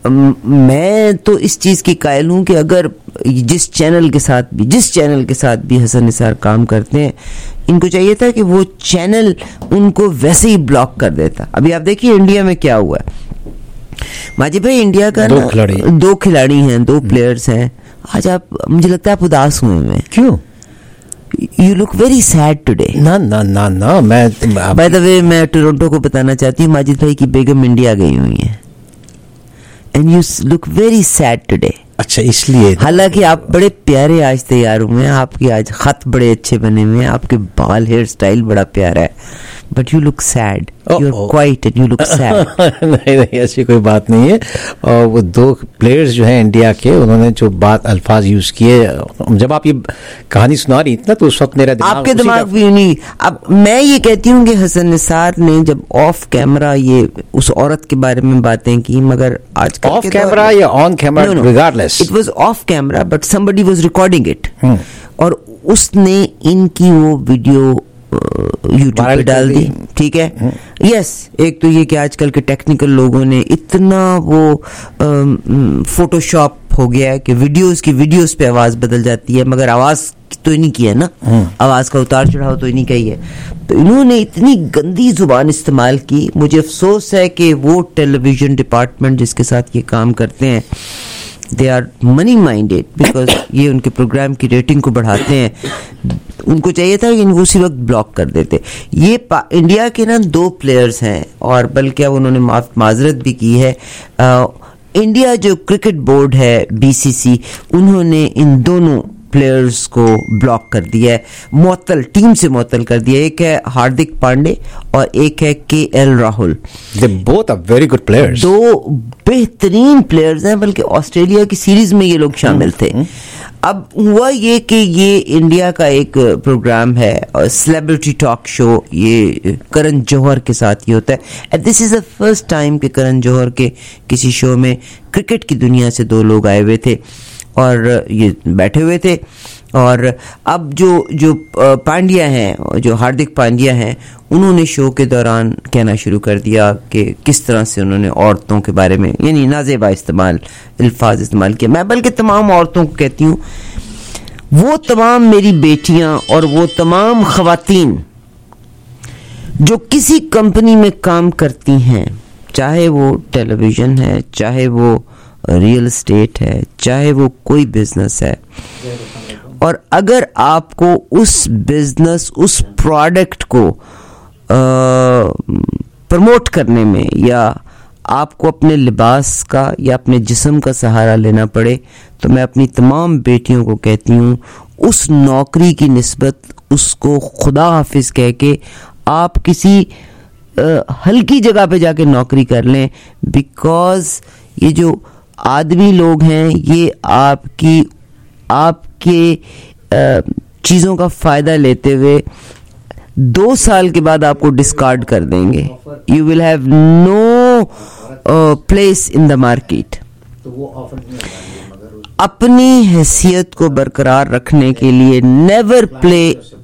मैं तो इस चीज़ की कायल हूँ कि अगर जिस चैनल के साथ भी जिस चैनल के साथ भी हसन निसार काम करते हैं, इनको चाहिए था कि वो चैनल उनको वैसे ही ब्लॉक कर देता. अभी आप देखिए इंडिया में क्या हुआ है. माजिद भाई, इंडिया का दो खिलाड़ी दो खिलाड़ी हैं, दो प्लेयर्स हैं. आज आप, मुझे लगता है आप उदास हुए हैं. क्यों? You look very sad today. ना ना ना ना मैं By the way, मैं टोरंटो को बताना चाहती हूँ माजिद भाई की बेगम इंडिया गई हुई है. And you look very sad today. अच्छा, इसलिए. हालांकि आप बड़े प्यारे आज तैयार हुए हैं, आपके आज खत बड़े अच्छे बने हुए हैं, आपके बाल, हेयर स्टाइल बड़ा प्यारा है, but you look sad. You are quiet and you look sad. नहीं नहीं, ऐसी कोई बात नहीं है. और वो दो प्लेयर्स जो हैं इंडिया के, उन्होंने जो बात अल्फाज यूज किए, जब आप ये कहानी सुना रही थी ना, तो उस वक्त मेरा दिमाग, आपके दिमाग भी नहीं. अब मैं ये कहती हूँ कि हसन निसार ने जब ऑफ कैमरा ये उस औरत के बारे में बातें की, मगर आज ऑफ कैमरा या on camera, regardless, it was off camera but somebody was recording it, और उसने इनकी वो वीडियो यूट्यूब पे डाल दी. ठीक है. यस, एक तो ये कि आजकल के टेक्निकल लोगों ने इतना वो फोटोशॉप हो गया है कि वीडियोस की वीडियोस पे आवाज बदल जाती है, मगर आवाज तो इन्हीं की है ना, आवाज का उतार चढ़ाव तो इन्हीं का ही है. तो इन्होंने इतनी गंदी जुबान इस्तेमाल की. मुझे अफसोस है कि वो टेलीविजन डिपार्टमेंट जिसके साथ ये काम करते हैं, they are money minded, because ये उनके प्रोग्राम की रेटिंग को बढ़ाते हैं. उनको चाहिए था कि इनको उसी वक्त ब्लॉक कर देते. ये इंडिया के ना दो प्लेयर्स हैं, और बल्कि अब उन्होंने माफ माजरत भी की है. आ, इंडिया जो क्रिकेट बोर्ड है, बीसीसी, उन्होंने इन दोनों प्लेयर्स को ब्लॉक कर दिया है, मुअत्तल, टीम से मुअत्तल कर दिया. एक है हार्दिक पांडे और एक है K L Rahul. They both are very good players. दो बेहतरीन प्लेयर्स हैं, बल्कि ऑस्ट्रेलिया की सीरीज में ये लोग शामिल थे. अब हुआ ये कि ये इंडिया का एक प्रोग्राम है, सेलिब्रिटी टॉक शो, ये करण जौहर के साथ ये होता है. And this is the first time कि करण जौहर के किसी शो में क्रिकेट की दुनिया से दो लोग आए हुए थे और ये बैठे हुए थे. और अब जो जो पांड्या हैं, जो हार्दिक पांड्या हैं, उन्होंने शो के दौरान कहना शुरू कर दिया कि किस तरह से उन्होंने औरतों के बारे में, यानी नाजेबा इस्तेमाल, अल्फाज इस्तेमाल किया. मैं बल्कि तमाम औरतों को कहती हूँ, वो तमाम मेरी बेटियां और वो तमाम खवातीन जो किसी कंपनी में काम करती हैं, चाहे वो टेलीविजन है, चाहे वो रियल एस्टेट है, चाहे वो कोई बिजनेस है, और अगर आपको उस बिजनेस, उस प्रोडक्ट को प्रमोट करने में, या आपको अपने लिबास का या अपने जिस्म का सहारा लेना पड़े, तो मैं अपनी तमाम बेटियों को कहती हूँ, उस नौकरी की निस्बत उसको खुदा हाफिज कह के आप किसी आ, हल्की जगह पे जाके नौकरी कर लें. बिकॉज ये जो आदमी लोग हैं, ये आपकी आपके चीज़ों का फ़ायदा लेते हुए दो साल के बाद आपको डिस्कार्ड कर देंगे. You will have no place in the market. अपनी हैसियत को बरकरार रखने के लिए नेवर प्ले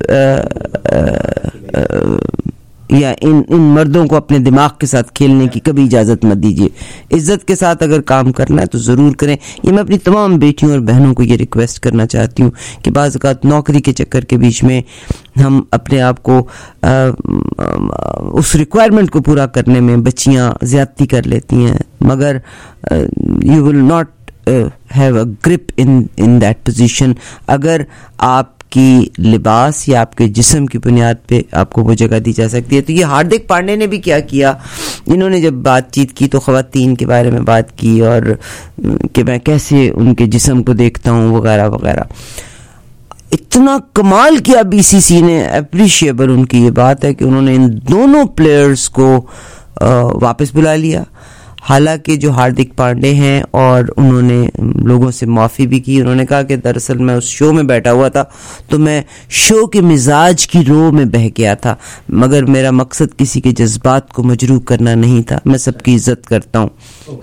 या इन इन मर्दों को अपने दिमाग के साथ खेलने की कभी इजाज़त मत दीजिए. इज्जत के साथ अगर काम करना है तो ज़रूर करें. ये मैं अपनी तमाम बेटियों और बहनों को ये रिक्वेस्ट करना चाहती हूँ कि बाज़ औक़ात नौकरी के चक्कर के बीच में हम अपने आप को आ, आ, उस रिक्वायरमेंट को पूरा करने में बच्चियाँ ज़्यादती कर लेती हैं, मगर you will not have a grip in in that position. अगर आपकी लिबास या आपके जिस्म की बुनियाद पे आपको वो जगह दी जा सकती है। तो ये हार्दिक पांडे ने भी क्या किया, इन्होंने जब बातचीत की तो ख़वातीन के बारे में बात की और कि मैं कैसे उनके जिस्म को देखता हूँ वगैरह वगैरह। इतना कमाल किया बीसीसी ने, अप्रिशिएबल उनकी ये बात है कि उन्होंने इन दोनों प्लेयर्स को आ, वापस बुला लिया। हालांकि जो हार्दिक पांडे हैं और उन्होंने लोगों से माफ़ी भी की। उन्होंने कहा कि दरअसल मैं उस शो में बैठा हुआ था तो मैं शो के मिजाज की रो में बह गया था, मगर मेरा मकसद किसी के जज्बात को मजरूह करना नहीं था, मैं सबकी इज्जत करता हूँ।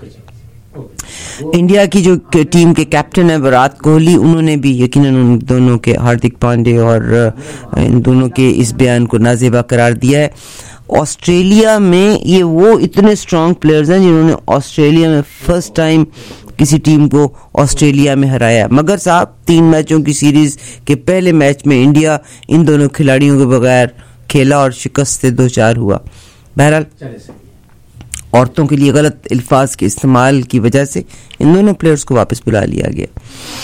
इंडिया की जो टीम के कैप्टन है विराट कोहली, उन्होंने भी यकीनन उन दोनों के, हार्दिक पांडे और इन दोनों के इस बयान को नाजेबा करार दिया है। ऑस्ट्रेलिया में ये वो इतने स्ट्रॉन्ग प्लेयर्स हैं जिन्होंने ऑस्ट्रेलिया में फर्स्ट टाइम किसी टीम को ऑस्ट्रेलिया में हराया। मगर साहब तीन मैचों की सीरीज के पहले मैच में इंडिया इन दोनों खिलाड़ियों के बगैर खेला और शिकस्त से दो चार हुआ। बहरहाल औरतों के लिए गलत अल्फाज के इस्तेमाल की वजह से इन दोनों प्लेयर्स को वापस बुला लिया गया।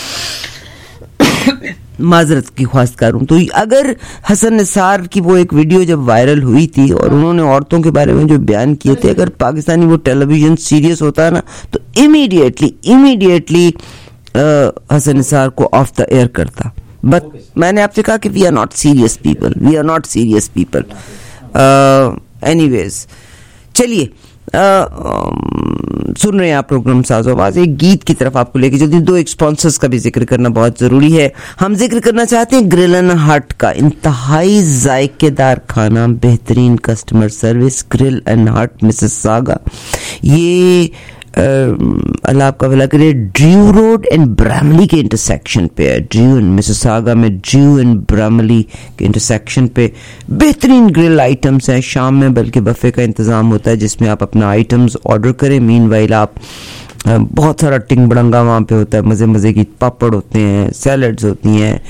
माजरत की ख्वास्तकार हूं। तो अगर हसन निसार की वो एक वीडियो जब वायरल हुई थी और उन्होंने औरतों के बारे में जो बयान किए थे, अगर पाकिस्तानी वो टेलीविजन सीरियस होता है ना तो इमीडिएटली इमीडिएटली हसन निसार को ऑफ द एयर करता। बट मैंने आपसे कहा कि we are not serious people, we are not serious people. Anyways चलिए, Uh, um, सुन रहे हैं आप प्रोग्राम साज़ो आवाज़। एक गीत की तरफ आपको लेके चलती हूं। दो एक स्पॉन्सर्स का भी जिक्र करना बहुत ज़रूरी है। हम जिक्र करना चाहते हैं ग्रिल एंड हट का, इंतहाई जायकेदार खाना, बेहतरीन customer service. Grill and Hut Mississauga, ये अल्लाह आपका भला करे, ड्रू रोड एंड ब्रामली के इंटरसेक्शन पे है। ड्रू एंड मिसिसागा में ड्रू एंड ब्रामली के इंटरसेक्शन पे बेहतरीन ग्रिल आइटम्स हैं। शाम में बल्कि बफे का इंतज़ाम होता है जिसमें आप अपना आइटम्स ऑर्डर करें। मीनवाइल आप बहुत सारा टिंग बड़ंगा वहाँ पे होता है, मज़े मज़े की पापड़ होते हैं, सैलड्स होती हैं,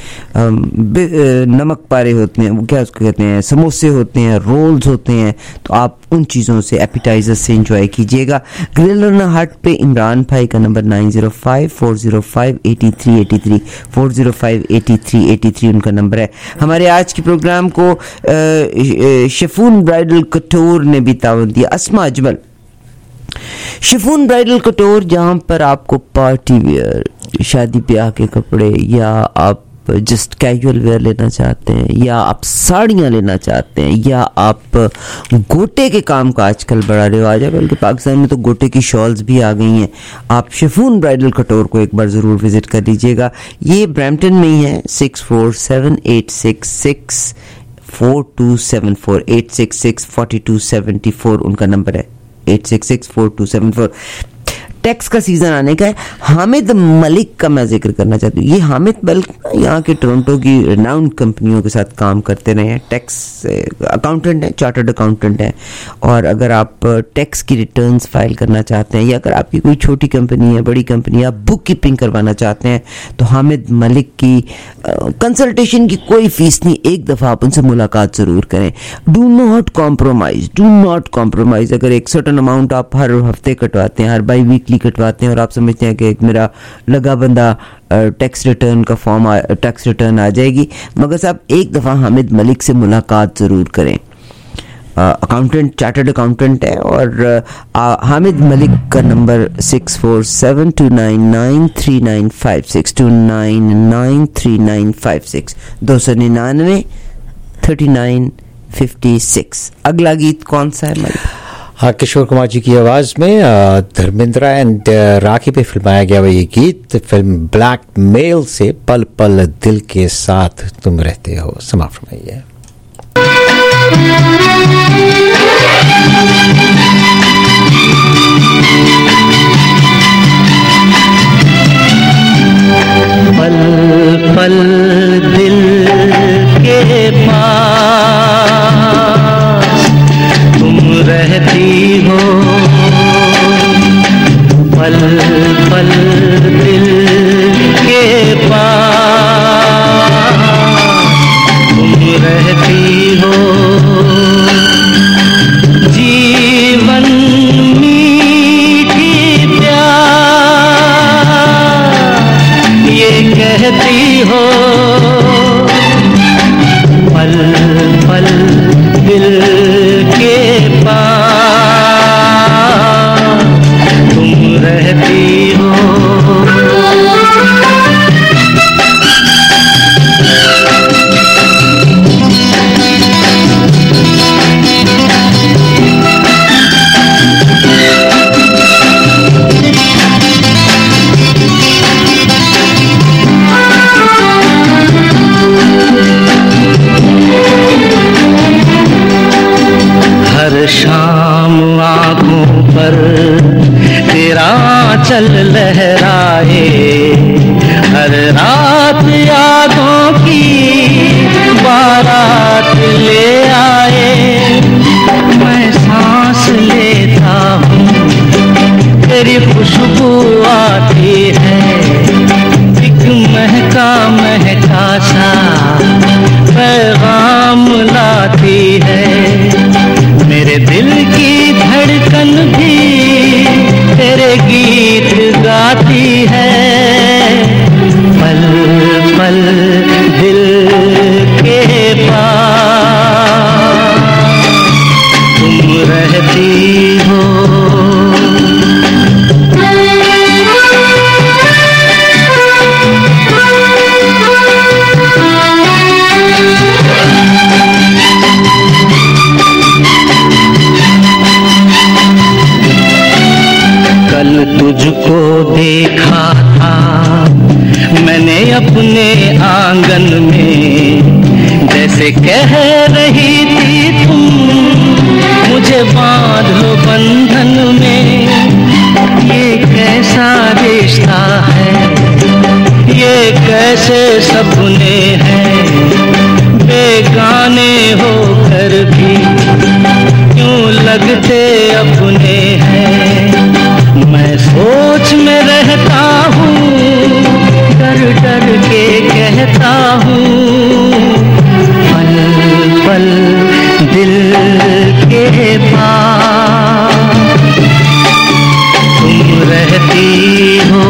नमक पारे होते हैं, वो क्या उसको कहते हैं, समोसे होते हैं, रोल्स होते हैं। तो आप उन चीज़ों से, एपिटाइजर से एंजॉय कीजिएगा। ग्रिल एंड हट पे इमरान भाई का number nine zero five four zero five eighty three eighty three four zero five eighty three eighty three उनका नंबर है। हमारे आज के प्रोग्राम को शिफॉन ब्राइडल कटोर ने भी ताउन दिया। Asma Ajmal chiffon bridal couture, जहाँ पर आपको पार्टी वेयर, शादी ब्याह के कपड़े, या आप जस्ट कैजुअल वेयर लेना चाहते हैं, या आप साड़ियाँ लेना चाहते हैं, या आप गोटे के काम का आजकल बड़ा रिवाज है, बल्कि पाकिस्तान में तो गोटे की शॉल्स भी आ गई हैं। आप शिफॉन ब्राइडल कटोर को एक बार ज़रूर विजिट कर लीजिएगा। ये ब्रैम्पटन में ही है। Six four seven eight six six four two seven four eight six six forty two seventy four उनका नंबर है, eight six six four two seven four. Tax का सीजन आने का है। हामिद मलिक का मैं जिक्र करना चाहती हूँ। ये हामिद मलिक यहाँ के टोरंटो की रिनाउंड कंपनियों के साथ काम करते रहे हैं। टैक्स अकाउंटेंट हैं, चार्टर्ड अकाउंटेंट हैं। और अगर आप टैक्स की रिटर्न्स फाइल करना चाहते हैं, या अगर आपकी कोई छोटी कंपनी है, बड़ी कंपनी है, आप बुक कीपिंग करवाना चाहते हैं, तो हामिद मलिक की कंसल्टेशन की कोई फीस नहीं, एक दफ़ा आप उनसे मुलाकात ज़रूर करें। Do not compromise, do not compromise. अगर एक सर्टन अमाउंट आप हर हफ्ते कटवाते हैं, हर बाई वीकली कटवाते हैं, और आप समझते हैं कि एक मेरा लगा बंदा टैक्स रिटर्न का फॉर्म, टैक्स रिटर्न आ जाएगी, मगर साहब एक दफ़ा हामिद मलिक से मुलाकात ज़रूर करें। अकाउंटेंट, चार्टर्ड अकाउंटेंट है। और आ, हामिद मलिक का number six four seven two nine nine three nine five six two nine nine three nine five six दो सौ निन्यानवे थर्टी नाइन फिफ्टी सिक्स। अगला गीत कौन सा है मलिक? हाँ, किशोर कुमार जी की आवाज में धर्मेंद्र एंड राखी पे फिल्माया गया हुआ ये गीत फिल्म ब्लैक मेल से, पल पल दिल के साथ तुम रहते हो। समाप्त फरमाइए। पल पल दिल के पास तुम रहती हो, पल पल दिल के पास तुम रहती हो। जीवन मीठी प्यास हो, पल पल दिल के पास तुम रहती हो। हर शाम आँखों पर तेरा चल लहराए, हर रात यादों की बारात ले आए। मैं सांस लेता हूँ तेरी खुशबू आती है, एक महका महका सा पैगाम लाती है। मेरे दिल की धड़कन भी तेरे गीत गाती है, पल पल दिल के पास तुम रहती हो। कल तुझको देखा था मैंने अपने आंगन में, जैसे कह रही थी तुम मुझे बांध लो बंधन में। ये कैसा रिश्ता है, ये कैसे सपने हैं, बेगाने होकर भी क्यों लगते अपने हैं। मैं सोच में रहता हूँ, डर डर के कहता हूँ, पल पल दिल के पास तुम रहती हो।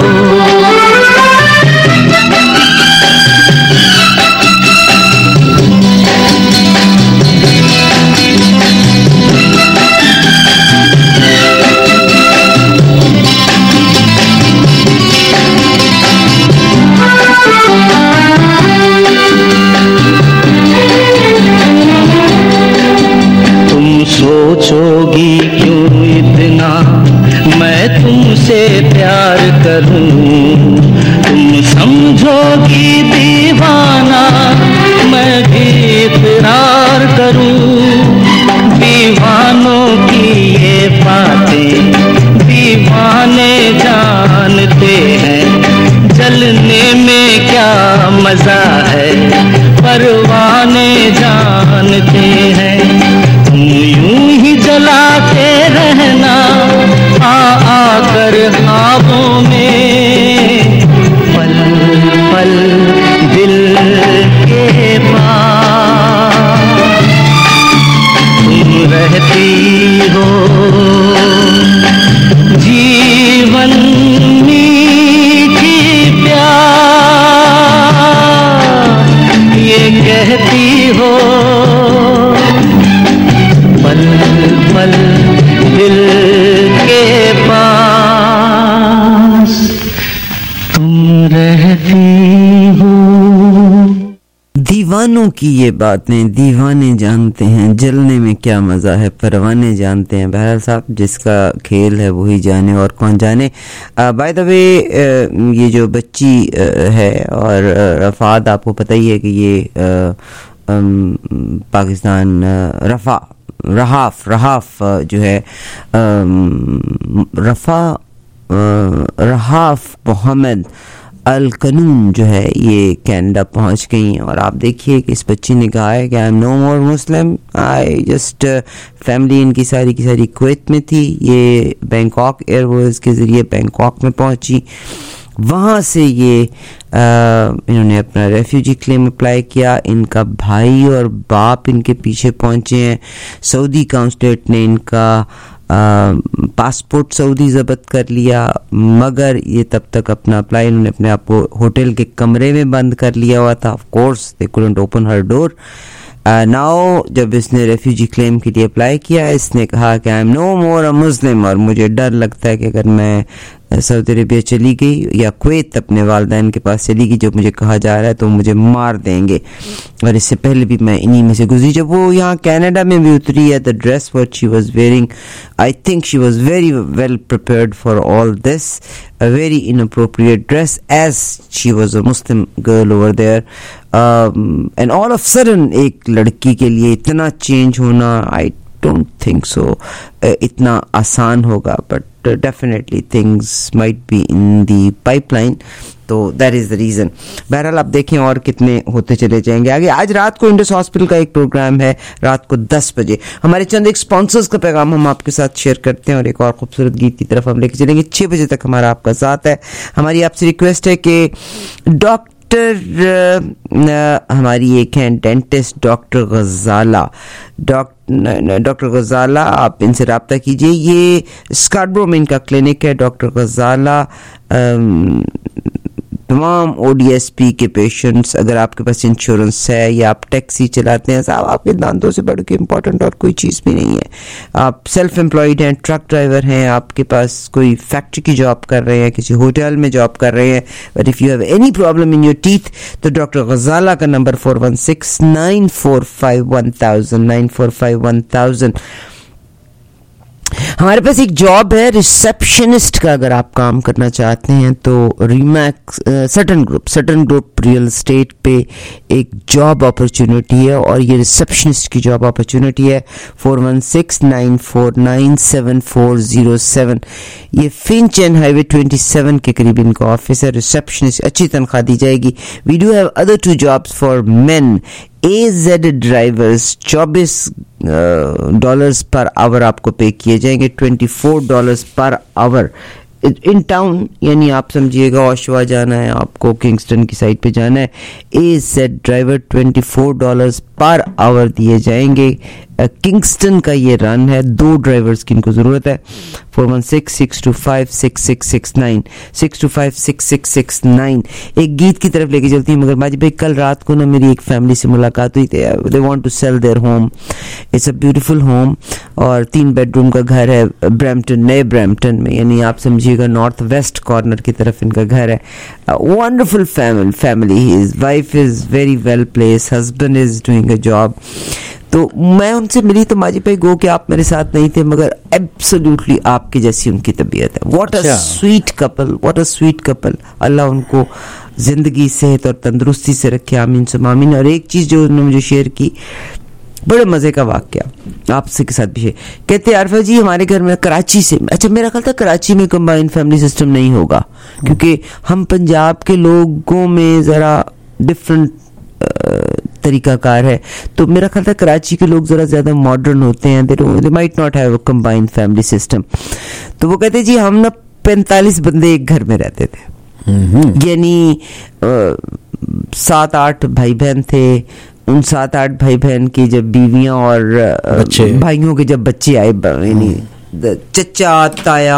सोचोगी क्यों इतना मैं तुमसे प्यार करूं, तुम समझोगी दीवाना मैं भी इकरार करूं। दीवानों की ये बातें दीवाने जानते हैं, जलने में क्या मजा है परवाने जानते हैं। तुम यूं ही जलाते रहना आ आकर ख्वाबों में, पल पल दिल के पास तुम रहती हो। जीवन मीठी प्यार ये कहती हो, पल पल दिल के पास तुम रहती हो। दीवानों की ये बातें दीवाने जानते हैं, जलने में क्या मज़ा है परवाने जानते हैं। बहरहाल साहब जिसका खेल है वही जाने और कौन जाने। बाय द वे ये जो बच्ची uh, है और uh, रफ़ात आपको पता ही है कि ये uh, um, पाकिस्तान uh, रफ़ा रहाफ रहाफ जो है रफ़ा रहाफ मोहम्मद अल कनून जो है ये कनाडा पहुंच गई हैं। और आप देखिए कि इस बच्ची ने कहा है कि I am no more Muslim, I just family इनकी सारी की सारी कुवैत में थी। ये बैंकॉक एयरवेज के ज़रिए बैंकॉक में पहुंची, वहाँ से ये आ, इन्होंने अपना रेफ्यूजी क्लेम अप्लाई किया। इनका भाई और बाप इनके पीछे पहुँचे हैं। सऊदी काउंसलेट ने इनका पासपोर्ट सऊदी जब्त कर लिया, मगर ये तब तक अपना अप्लाई, उन्होंने अपने आप को होटल के कमरे में बंद कर लिया हुआ था. Of course they couldn't open her door. Now जब इसने रेफ्यूजी क्लेम के लिए अप्लाई किया, इसने कहा कि आई एम नो मोर अ मुस्लिम, और मुझे डर लगता है कि अगर मैं सऊदी अरेबिया चली गई या कुवैत अपने वालिदैन के पास चली गई, जब मुझे कहा जा रहा है तो मुझे मार देंगे. और इससे पहले भी मैं इन्हीं में से गुजरी. जब वो यहाँ कनाडा में भी उतरी है, the dress what she was wearing, I think she was very well prepared for all this. A very inappropriate dress as she was a Muslim girl over there. And all of sudden एक लड़की के लिए इतना change होना, I don't think so इतना आसान होगा, but definitely things might be in the pipeline. तो दैट इज द रीजन. बहरहाल आप देखें और कितने होते चले जाएंगे आगे. आज रात को इंडस हॉस्पिटल का एक प्रोग्राम है, रात को दस बजे. हमारे चंद एक स्पॉन्सर्स का पैगाम हम आपके साथ शेयर करते हैं और एक और खूबसूरत गीत की तरफ हम लेके चलेंगे. छह बजे तक हमारा आपका साथ है. हमारी आपसे रिक्वेस्ट है कि डॉक्टर हमारी एक हैं dentist doctor Ghazala, doctor Ghazala, आप इनसे रब्ता कीजिए. ये स्कार्बरो में इनका क्लिनिक है. डॉक्टर गजाला तमाम ओ डी एस पी के पेशेंट्स, अगर आपके पास इंश्योरेंस है या आप टैक्सी चलाते हैं, साहब आपके दांतों से बढ़ के इम्पोर्टेंट और कोई चीज़ भी नहीं है. आप सेल्फ एम्प्लॉयड हैं, ट्रक ड्राइवर हैं, आपके पास कोई फैक्ट्री की जॉब कर रहे हैं, किसी होटल में जॉब कर रहे हैं, but if you have any problem in your teeth, तो डॉक्टर गजाला का number four one six nine four five one thousand nine four five one thousand. हमारे पास एक जॉब है रिसेप्शनिस्ट का. अगर आप काम करना चाहते हैं तो Remax Sutton Group Sutton Group real estate पे एक जॉब अपॉर्चुनिटी है, और ये रिसेप्शनिस्ट की जॉब अपॉर्चुनिटी है. Four one six nine four nine seven four zero seven. ये Finch and highway twenty seven के करीब इनका ऑफिस है. रिसेप्शनिस्ट, अच्छी तनख्वाह दी जाएगी. We do have other two jobs for men. A Z drivers चौबीस डॉलर्स पर आवर आपको पे किए जाएंगे. Twenty four dollars per hour in town, यानी आप समझिएगा ओशवा जाना है आपको, किंगस्टन की साइड पे जाना है. A Z driver twenty four dollars per hour दिए जाएंगे. किंगस्टन का ये रन है, दो ड्राइवर्स की इनको ज़रूरत है. Four one six six two five six six six nine six two five six six six nine. एक गीत की तरफ लेके चलती हूँ, मगर माजी भाई कल रात को ना मेरी एक फैमिली से मुलाकात हुई थी. They want to sell their home. It's a beautiful home, और तीन बेडरूम का घर है ब्रैम्पटन, नए ब्रैम्पटन में, यानी आप समझिएगा नॉर्थ वेस्ट कॉर्नर की तरफ इनका घर है. Wonderful family family his wife is very well place, husband is doing a job. तो मैं उनसे मिली तो माजी भाई गो कि आप मेरे साथ नहीं थे, मगर एब्सोल्युटली आपके जैसी उनकी तबीयत है. What a sweet couple, what a sweet couple. अल्लाह उनको जिंदगी, सेहत और तंदुरुस्ती से रखे, आमीन सुम आमीन. और एक चीज़ जो उन्होंने मुझे शेयर की, बड़े मज़े का वाक़या आपसे के साथ भी है. कहते आरफा जी हमारे घर में कराची से, अच्छा मेरा ख्याल था कराची में कंबाइन फैमिली सिस्टम नहीं होगा, क्योंकि हम पंजाब के लोगों में ज़रा डिफरेंट तरीकाकार है. तो मेरा ख्याल था कराची के लोग ज़रा ज़्यादा मॉडर्न होते हैं, they might not have a combined family system. तो वो कहते जी हम ना पैंतालीस बंदे एक घर में रहते थे, यानी सात आठ भाई बहन थे. उन सात आठ भाई बहन की जब बीवियां और भाइयों के जब बच्चे आए, यानी चचा ताया,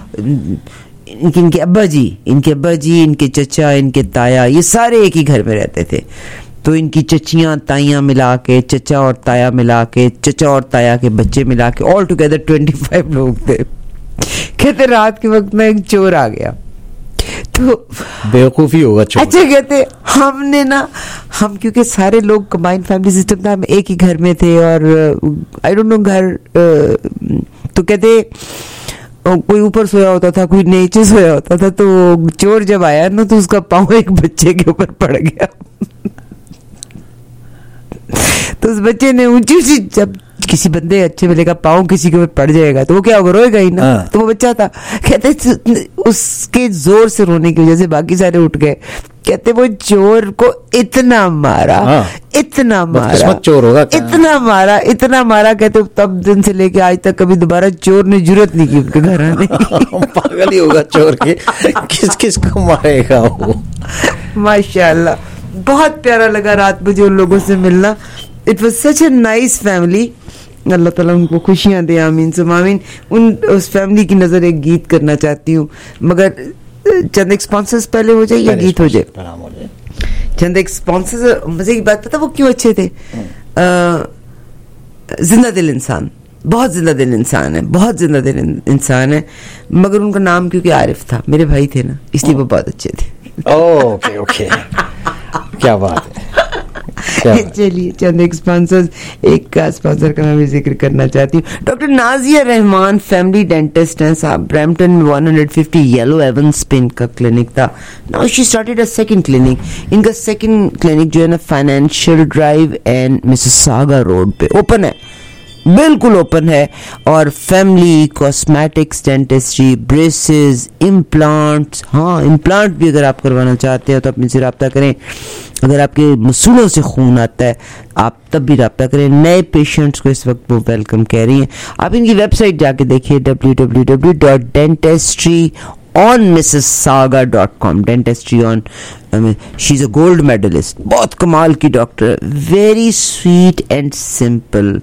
इनके इनके अब्बा जी इनके अब्बा जी इनके चचा इनके ताया, ये सारे एक ही घर में रहते थे. तो इनकी चचियाँ ताइयाँ मिला के, चचा और ताया मिला के, चचा और ताया के बच्चे मिला के, ऑल टुगेदर ट्वेंटी फाइव लोग थे. कहते रात के वक्त में एक चोर आ गया, तो बेवकूफ़ी होगा चोर. अच्छा कहते हमने ना, हम क्योंकि सारे लोग कंबाइंड फैमिली सिस्टम था, हम एक ही घर में थे, और आई डोंट नो घर, तो कहते कोई ऊपर सोया होता था, कोई नीचे सोया होता था. तो चोर जब आया ना तो उसका पाँव एक बच्चे के ऊपर पड़ गया. तो उस बच्चे ने ऊंची ऊंची, जब किसी बंदे अच्छे वाले का पाँव किसी के ऊपर पड़ जाएगा तो वो क्या होगा, रोएगा ही ना. तो वो बच्चा था, कहते उसके जोर से रोने की वजह से बाकी सारे उठ गए. कहते वो चोर को इतना मारा, इतना मारा, चोर होगा इतना मारा, इतना मारा. कहते तब दिन से लेके आज तक कभी दोबारा चोर ने जुर्रत नहीं की उनके घर आने की. पागल ही होगा चोर के, किस किस को मारेगा वो. माशाल्लाह, बहुत प्यारा लगा रात मुझे उन लोगों से मिलना. It was such a nice family. अल्लाह ताला उनको खुशियां दे, आमीन सुम आमीन। उन उस फैमिली की नजर एक गीत करना चाहती हूँ, मगर चंद एक स्पॉन्सर्स पहले हो जाए या गीत हो जाए? चंद एक स्पॉन्सर्स, मजे की बात पता वो क्यों अच्छे थे? जिंदा दिल इंसान, बहुत जिंदा दिल इंसान है, बहुत जिंदा दिल इंसान है, मगर उनका नाम क्योंकि आरिफ था, मेरे भाई थे ना, इसलिए वो बहुत अच्छे थे। ओके ओके, क्या बात है। चलिए चंद एक स्पॉन्सर्स, एक का स्पॉन्सर का मैं भी जिक्र करना चाहती हूँ। Doctor Nazia Rahman family dentist हैं साहब, ब्रैम्पटन में वन फिफ्टी येलो एवंस पे इनका क्लिनिक था। Now she started a second clinic. इनका सेकंड क्लिनिक जो है ना financial drive and Mississauga road पे ओपन है, बिल्कुल ओपन है। और family cosmetics, dentistry, braces, implants, हाँ इम्प्लांट भी अगर आप करवाना चाहते हैं तो अपने से रब्ता करें। अगर आपके मसूलों से खून आता है आप तब भी रब्ता करें। नए पेशेंट्स को इस वक्त वो वेलकम कह रही हैं। आप इनकी वेबसाइट जाके देखिए W W W dot dentistry on Mississauga dot com. Dentistry on, she is a gold medalist, बहुत कमाल की doctor, very sweet and simple.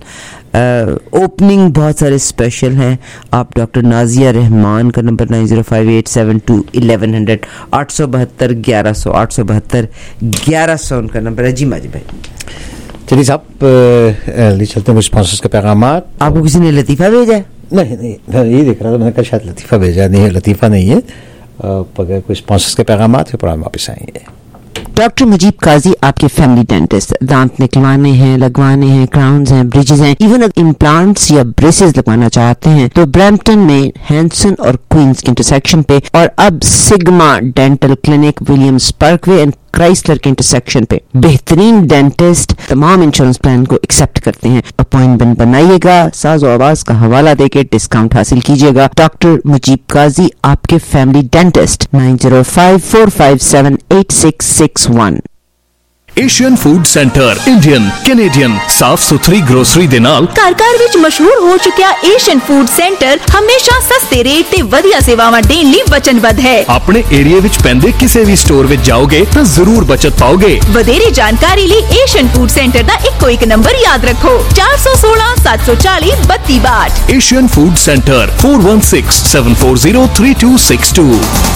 Opening बहुत सारे स्पेशल हैं। आप डॉक्टर नाजिया रहमान का number nine zero five eight seven two eleven hundred, आठ सौ बहत्तर ग्यारह सौ, आठ सौ बहत्तर ग्यारह सौ उनका नंबर है। जी माजी भाई चलिए साहब, ले चलते हैं स्पॉन्सर्स के पैगाम। आपको किसी ने लतीफ़ा भेजा है? नहीं नहीं, यही देख रहा था मैंने, कल शायद लतीफ़ा भेजा, नहीं है लतीफ़ा नहीं है। अगर कोई स्पॉन्सर्स के पैगाम फिर प्रोग्राम वापस आएंगे। डॉक्टर मुजीब काजी आपके फैमिली डेंटिस्ट, दांत निकलवाने हैं, लगवाने हैं, क्राउन्स हैं, ब्रिजेस हैं, इवन अगर इम्प्लांट्स या ब्रेसेस लगवाना चाहते हैं तो ब्रैम्पटन में हैंसन और क्वींस के इंटरसेक्शन पे, और अब Sigma Dental Clinic Williams parkway and Chrysler के इंटरसेक्शन पे बेहतरीन डेंटिस्ट तमाम इंश्योरेंस प्लान को एक्सेप्ट करते हैं। अपॉइंटमेंट बनाइएगा, साज और आवाज का हवाला देके डिस्काउंट हासिल कीजिएगा। डॉक्टर मुजीब काजी आपके family dentist, nine zero five four five seven eight six six one. Asian food Centre Indian Canadian साफ सुथरी ग्रोसरी ਦੇ ਨਾਲ ਘਰ-ਘਰ ਵਿੱਚ ਮਸ਼ਹੂਰ ਹੋ ਚੁੱਕਿਆ ਏਸ਼ੀਅਨ ਫੂਡ ਸੈਂਟਰ ਹਮੇਸ਼ਾ ਸਸਤੇ ਰੇਟ ਤੇ ਵਧੀਆ ਸੇਵਾਵਾਂ ਦੇਣ ਲਈ ਵਚਨਬੱਧ ਹੈ। ਆਪਣੇ ਏਰੀਆ ਵਿੱਚ ਪੈਂਦੇ ਕਿਸੇ ਵੀ ਸਟੋਰ ਵਿੱਚ ਜਾਓਗੇ ਤਾਂ ਜ਼ਰੂਰ ਬਚਤ ਪਾਓਗੇ। ਵਧੇਰੇ ਜਾਣਕਾਰੀ ਲਈ ਏਸ਼ੀਅਨ ਫੂਡ ਸੈਂਟਰ ਦਾ ਇੱਕੋ ਇੱਕ ਨੰਬਰ ਯਾਦ ਰੱਖੋ, ਚਾਰ ਸੌ ਸੋਲਾਂ ਸੱਤ ਸੌ ਚਾਲੀ ਬੱਤੀ ਬਾਹਠ। Asian food Centre four one six seven four zero three two six two.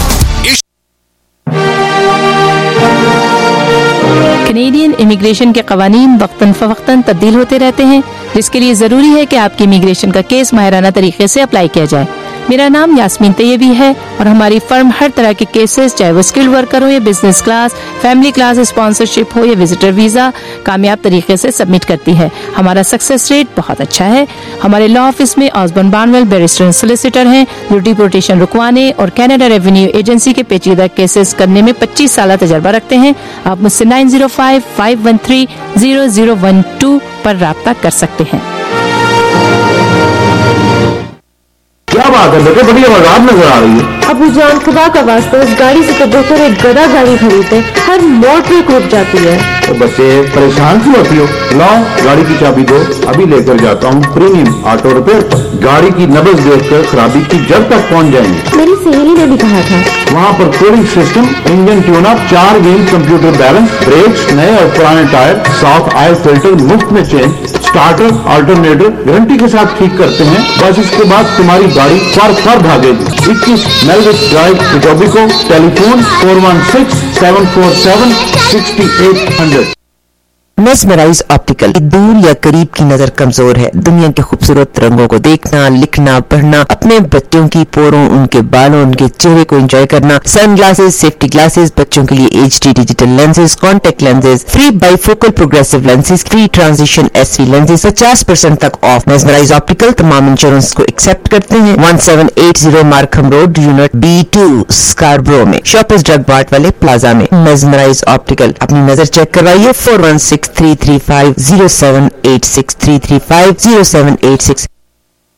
Canadian immigration के कवानीन वक्तन फवक्तन तब्दील होते रहते हैं, जिसके लिए जरूरी है कि आपकी इमिग्रेशन का केस माहिराना तरीके से अप्लाई किया जाए। मेरा नाम यास्मीन तैयबी है और हमारी फर्म हर तरह के केसेस, चाहे वो स्किल्ड वर्कर हो या business class, family class, sponsorship हो या विजिटर वीजा, कामयाब तरीके से सबमिट करती है। हमारा सक्सेस रेट बहुत अच्छा है। हमारे लॉ ऑफिस में Osborne Barnwell barrister and solicitor हैं जो डिपोर्टेशन रुकवाने और कनाडा रेवेन्यू एजेंसी के पेचीदा केसेस करने में पच्चीस साल तजर्बा रखते हैं। आप मुझसे nine zero five five one three zero zero one two पर राब्ता कर सकते हैं। क्या बात है बेटे, बड़ी आवाज नजर आ रही है। अबू जान खुदा का वास्ता उस गाड़ी से तो बेहतर एक गधा गाड़ी खरीदे, हर मोड़ पे रुक जाती है। तो बच्चे परेशान क्यों होती हो? लाओ गाड़ी की चाबी दो, अभी लेकर जाता हूँ प्रीमियम ऑटो रिपेयर। गाड़ी की नब्ज देखकर खराबी की जड़ तक पहुँच जाएंगे। मेरी सहेली ने भी कहा था। वहाँ पर cooling system, engine tune up, चार व्हील कंप्यूटर बैलेंस, ब्रेक्स नए और पुराने टायर, साफ ऑयल फिल्टर मुफ्त में चेंज, स्टार्टर अल्टरनेटर गारंटी के साथ ठीक करते हैं। बस इसके बाद तुम्हारी गाड़ी फर फर भागेगी। इक्कीस मेलविट drive Etobicoke, telephone four one six seven four seven sixty eight hundred. Mesmerize Optical, दूर या करीब की नजर कमजोर है, दुनिया के खूबसूरत रंगों को देखना, लिखना, पढ़ना, अपने बच्चों की पोरों, उनके बालों, उनके चेहरे को एंजॉय करना, सन ग्लासेस, सेफ्टी ग्लासेस, बच्चों के लिए H D digital lenses, contact lenses, free bifocal progressive lenses, free transition S V lenses, पचास परसेंट तक ऑफ। मेस्मराइज ऑप्टिकल तमाम इंश्योरेंस को एक्सेप्ट करते हैं। One seven eight zero Markham road, unit B two, Scarborough में, Shoppers Drug Mart वाले plaza में। Mesmerize Optical, अपनी नजर चेक करवाइए। Four one six three three five zero seven eight six, three three five zero seven eight six.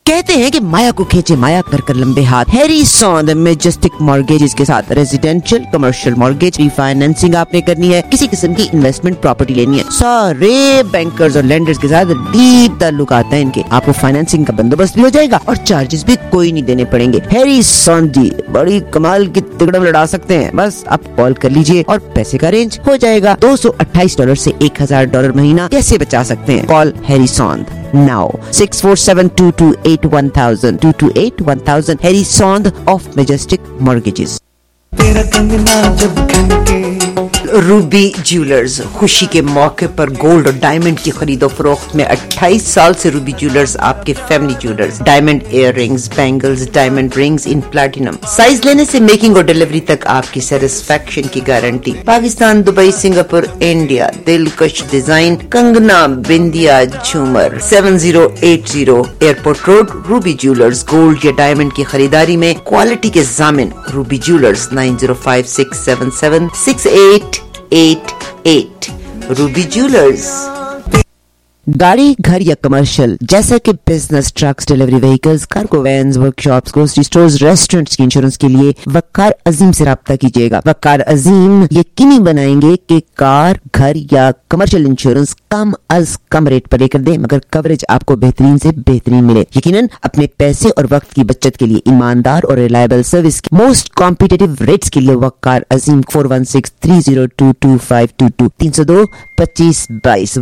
कहते हैं कि माया को खींचे माया कर कर लंबे हाथ। हैरी सॉन्द मैजेस्टिक मॉर्गेजेस के साथ रेजिडेंशियल कमर्शियल मॉर्गेज रिफाइनेंसिंग आपने करनी है, किसी किस्म की इन्वेस्टमेंट प्रॉपर्टी लेनी है, सारे बैंकर्स और लेंडर्स के साथ डीप ताल्लुकात हैं इनके। आपको फाइनेंसिंग का बंदोबस्त भी हो जाएगा और चार्जेस भी कोई नहीं देने पड़ेंगे। हैरी सॉन्द जी बड़ी कमाल की तिकड़म लड़ा सकते हैं। बस आप कॉल कर लीजिए और पैसे का अरेंज हो जाएगा। दो सौ अट्ठाईस डॉलर से एक हजार डॉलर महीना कैसे बचा सकते हैं? Call Harry Sond now six four seven two two eight one thousand two two eight one thousand Harry Sond of Majestic Mortgages। तेरा कंगना जब खनके रूबी ज्वेलर्स खुशी के मौके पर गोल्ड और डायमंड की खरीदो फरोख्त में अट्ठाईस साल से रूबी ज्वेलर्स आपके family jewellers. Diamond earrings, bangles, diamond rings in platinum. Size लेने से मेकिंग और डिलीवरी तक आपकी सेटिस्फेक्शन की guarantee. Pakistan, Dubai, Singapore, India, दिलकश डिजाइन, कंगना, बिंदिया, झूमर। Seven zero eight zero airport road, Ruby jewellers. Gold या डायमंड की खरीदारी में क्वालिटी के जामिन Ruby jewellers. Nine zero five six seven seven six eight eight eight Ruby Jewellers. गाड़ी, घर या कमर्शियल जैसा कि business, trucks, delivery vehicles, cargo vans, workshops, grocery stores, restaurants की इंश्योरेंस के लिए वकार अजीम से राब्ता कीजिएगा। वकार अजीम यकीनी बनाएंगे कि कार, घर या कमर्शियल इंश्योरेंस कम अज कम रेट पर लेकर दें, मगर कवरेज आपको बेहतरीन से बेहतरीन मिले। यकीनन अपने पैसे और वक्त की बचत के लिए ईमानदार और रिलायबल सर्विस की मोस्ट कॉम्पिटिटिव रेट्स के लिए Waqar Azeem four one six three zero two two five two two तीन सौ दो पच्चीस बाईस।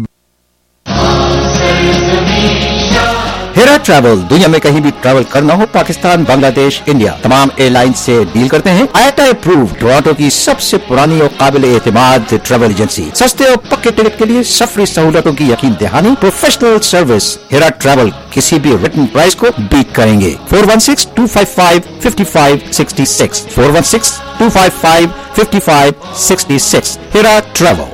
हेरा ट्रैवल दुनिया में कहीं भी ट्रैवल करना हो, पाकिस्तान, बांग्लादेश, इंडिया, तमाम एयरलाइन से डील करते हैं। आईएटा अप्रूव टोरंटो की सबसे पुरानी और काबिल एतमाद ट्रैवल एजेंसी। सस्ते और पक्के टिकट के लिए सफरी सहूलतों की यकीन दहानी, प्रोफेशनल सर्विस। हेरा ट्रैवल किसी भी रिटन प्राइस को बीट करेंगे। Four one six two five five fifty five sixty six four one six two five five fifty five sixty six Hera travel.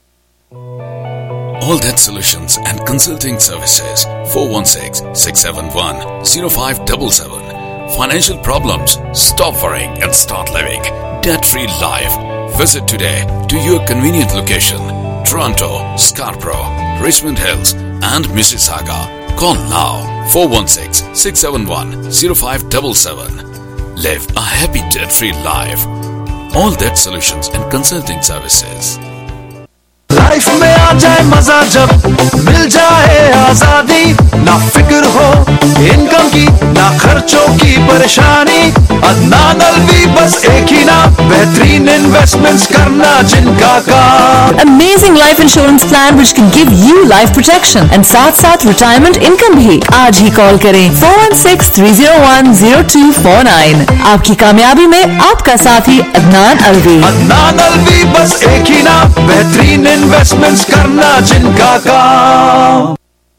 All That Solutions and Consulting Services four one six six seven one zero five seven seven. Financial problems? Stop worrying and start living debt-free life. Visit today to your convenient location. Toronto, Scarborough, Richmond Hills and Mississauga. Call now four one six six seven one zero five seven seven. Live a happy debt-free life. All That Solutions and Consulting Services. Life में आ जाए मजा जब मिल जाए आजादी, ना फिक्र हो इनकम की ना खर्चों की परेशानी। अदनान अलवी बस एक ही ना, बेहतरीन इन्वेस्टमेंट्स करना जिनका काम। Amazing life insurance plan which can give you life protection and साथ साथ retirement income भी। आज ही कॉल करें four one six three zero one zero two four nine। आपकी कामयाबी में आपका साथी अदनान अलवी। अदनान अलवी बस एक ही ना, बेहतरीन इन्वेस्टमेंट्स करना जिनका काम।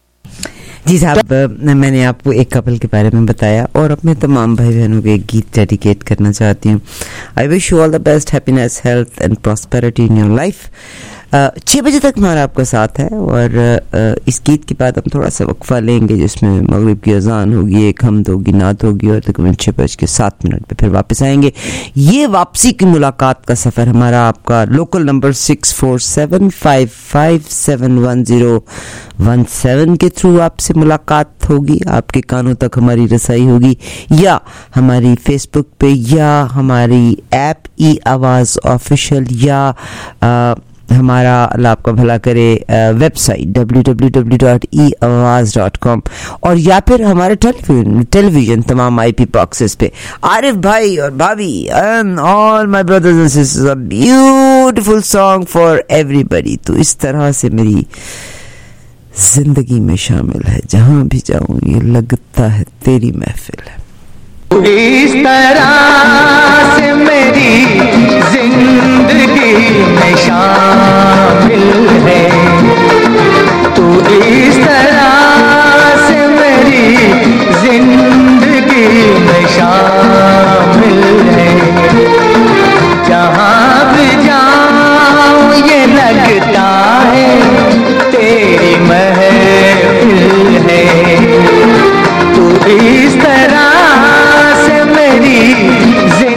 जी साहब, मैंने आपको एक कपल के बारे में बताया और अपने तमाम भाई बहनों को एक गीत डेडिकेट करना चाहती हूँ। I wish you all the best, happiness, health and prosperity in your life. छः बजे तक हमारा आपका साथ है और uh, इस गीत के बाद हम थोड़ा सा वक्फा लेंगे जिसमें मगरिब की अजान होगी, एक हमद होगी, नात होगी और तकरीबन छः बज के सात मिनट पे फिर वापस आएंगे। ये वापसी की मुलाकात का सफ़र हमारा आपका local number six four seven five five seven one zero one seven के थ्रू आपसे मुलाकात होगी, आपके कानों तक हमारी रसाई होगी, या हमारी फेसबुक पे या हमारी ऐप ई आवाज़ ऑफिशियल या आ, हमारा अल्लाह आपका भला करे website W W W dot ई आवाज़ डॉट कॉम और या फिर हमारे टेलीविजन टेलीविजन तमाम आईपी बॉक्सेस पे। आरिफ भाई और भाभी and all my brothers and sisters, a beautiful song for everybody. तो इस तरह से मेरी जिंदगी में शामिल है, जहां भी जाऊं ये लगता है तेरी महफिल है। इस तरह से मेरी जिंदगी में शामिल है, तू इस तरह से मेरी जिंदगी में शामिल है। जहाँ भी जाऊँ ये लगता है तेरी महफिल है, तू इस तरह से मेरी जिंदगी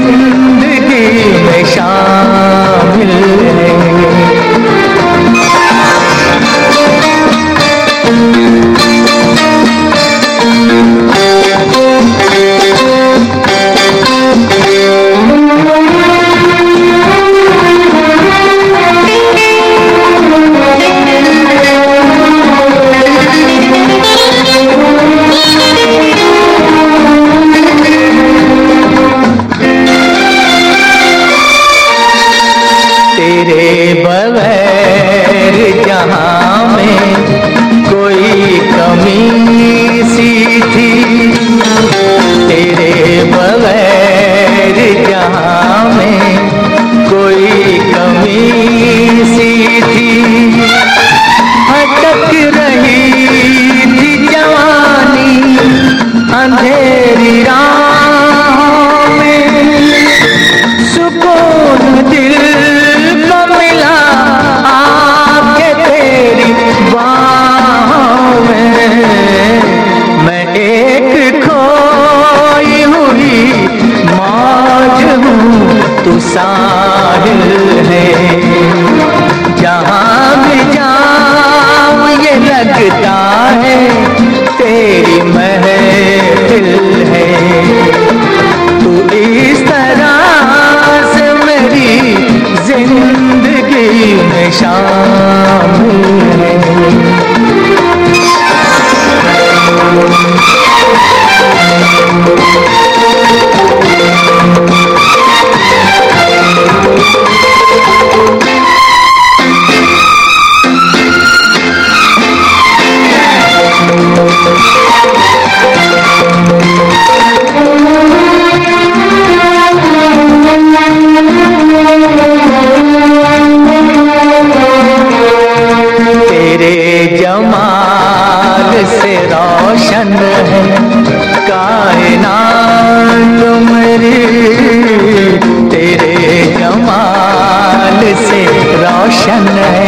तेरे बगैर जहां में कोई कमी सी थी, तेरे बगैर जहां में कोई कमी सी थी। भटक रही थी जवानी अंधेरी राहों में, सुकून दिल को मिला आके तेरी बाहों में। मैं एक खोई हुई मौज हूँ, तू साहिल है। जहाँ भी जाऊँ ये लगता है तेरी महफिल है। तू इस तरह से मेरी जिंदगी में शामिल है। तेरे जमाल से रोशन है कायनात मेरी, तेरे जमाल से रोशन है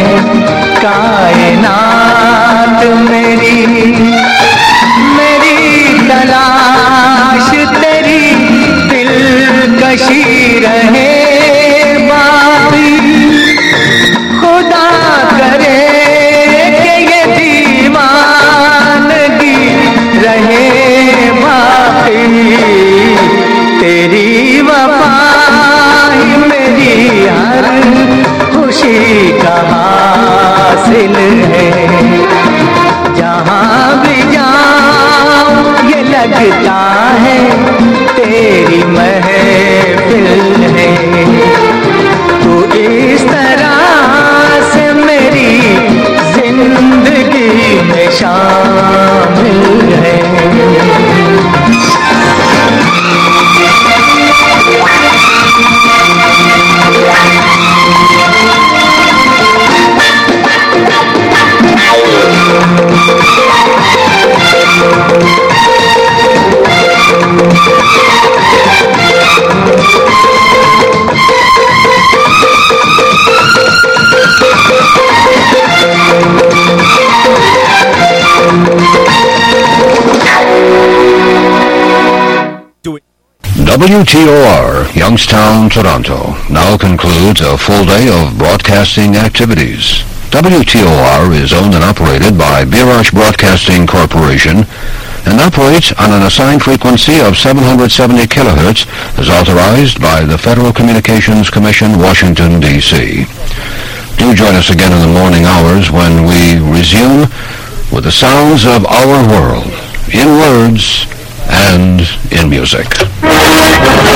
कायनात मेरी। मेरी तलाश तेरी दिलकशी रहे बाकी, खुदा करे कि ये दीवानगी रहे बाकी। तेरी वफा ही मेरी हर खुशी का हासिल है। जहाँ भी जाऊँ ये लगता है तेरी महफिल है। तू इस तरह से मेरी जिंदगी में शामिल है। W T O R, Youngstown, Toronto, now concludes a full day of broadcasting activities. W T O R is owned and operated by Birash Broadcasting Corporation and operates on an assigned frequency of seven hundred seventy kilohertz as authorized by the Federal Communications Commission, Washington, D C Do join us again in the morning hours when we resume with the sounds of our world, in words and in music.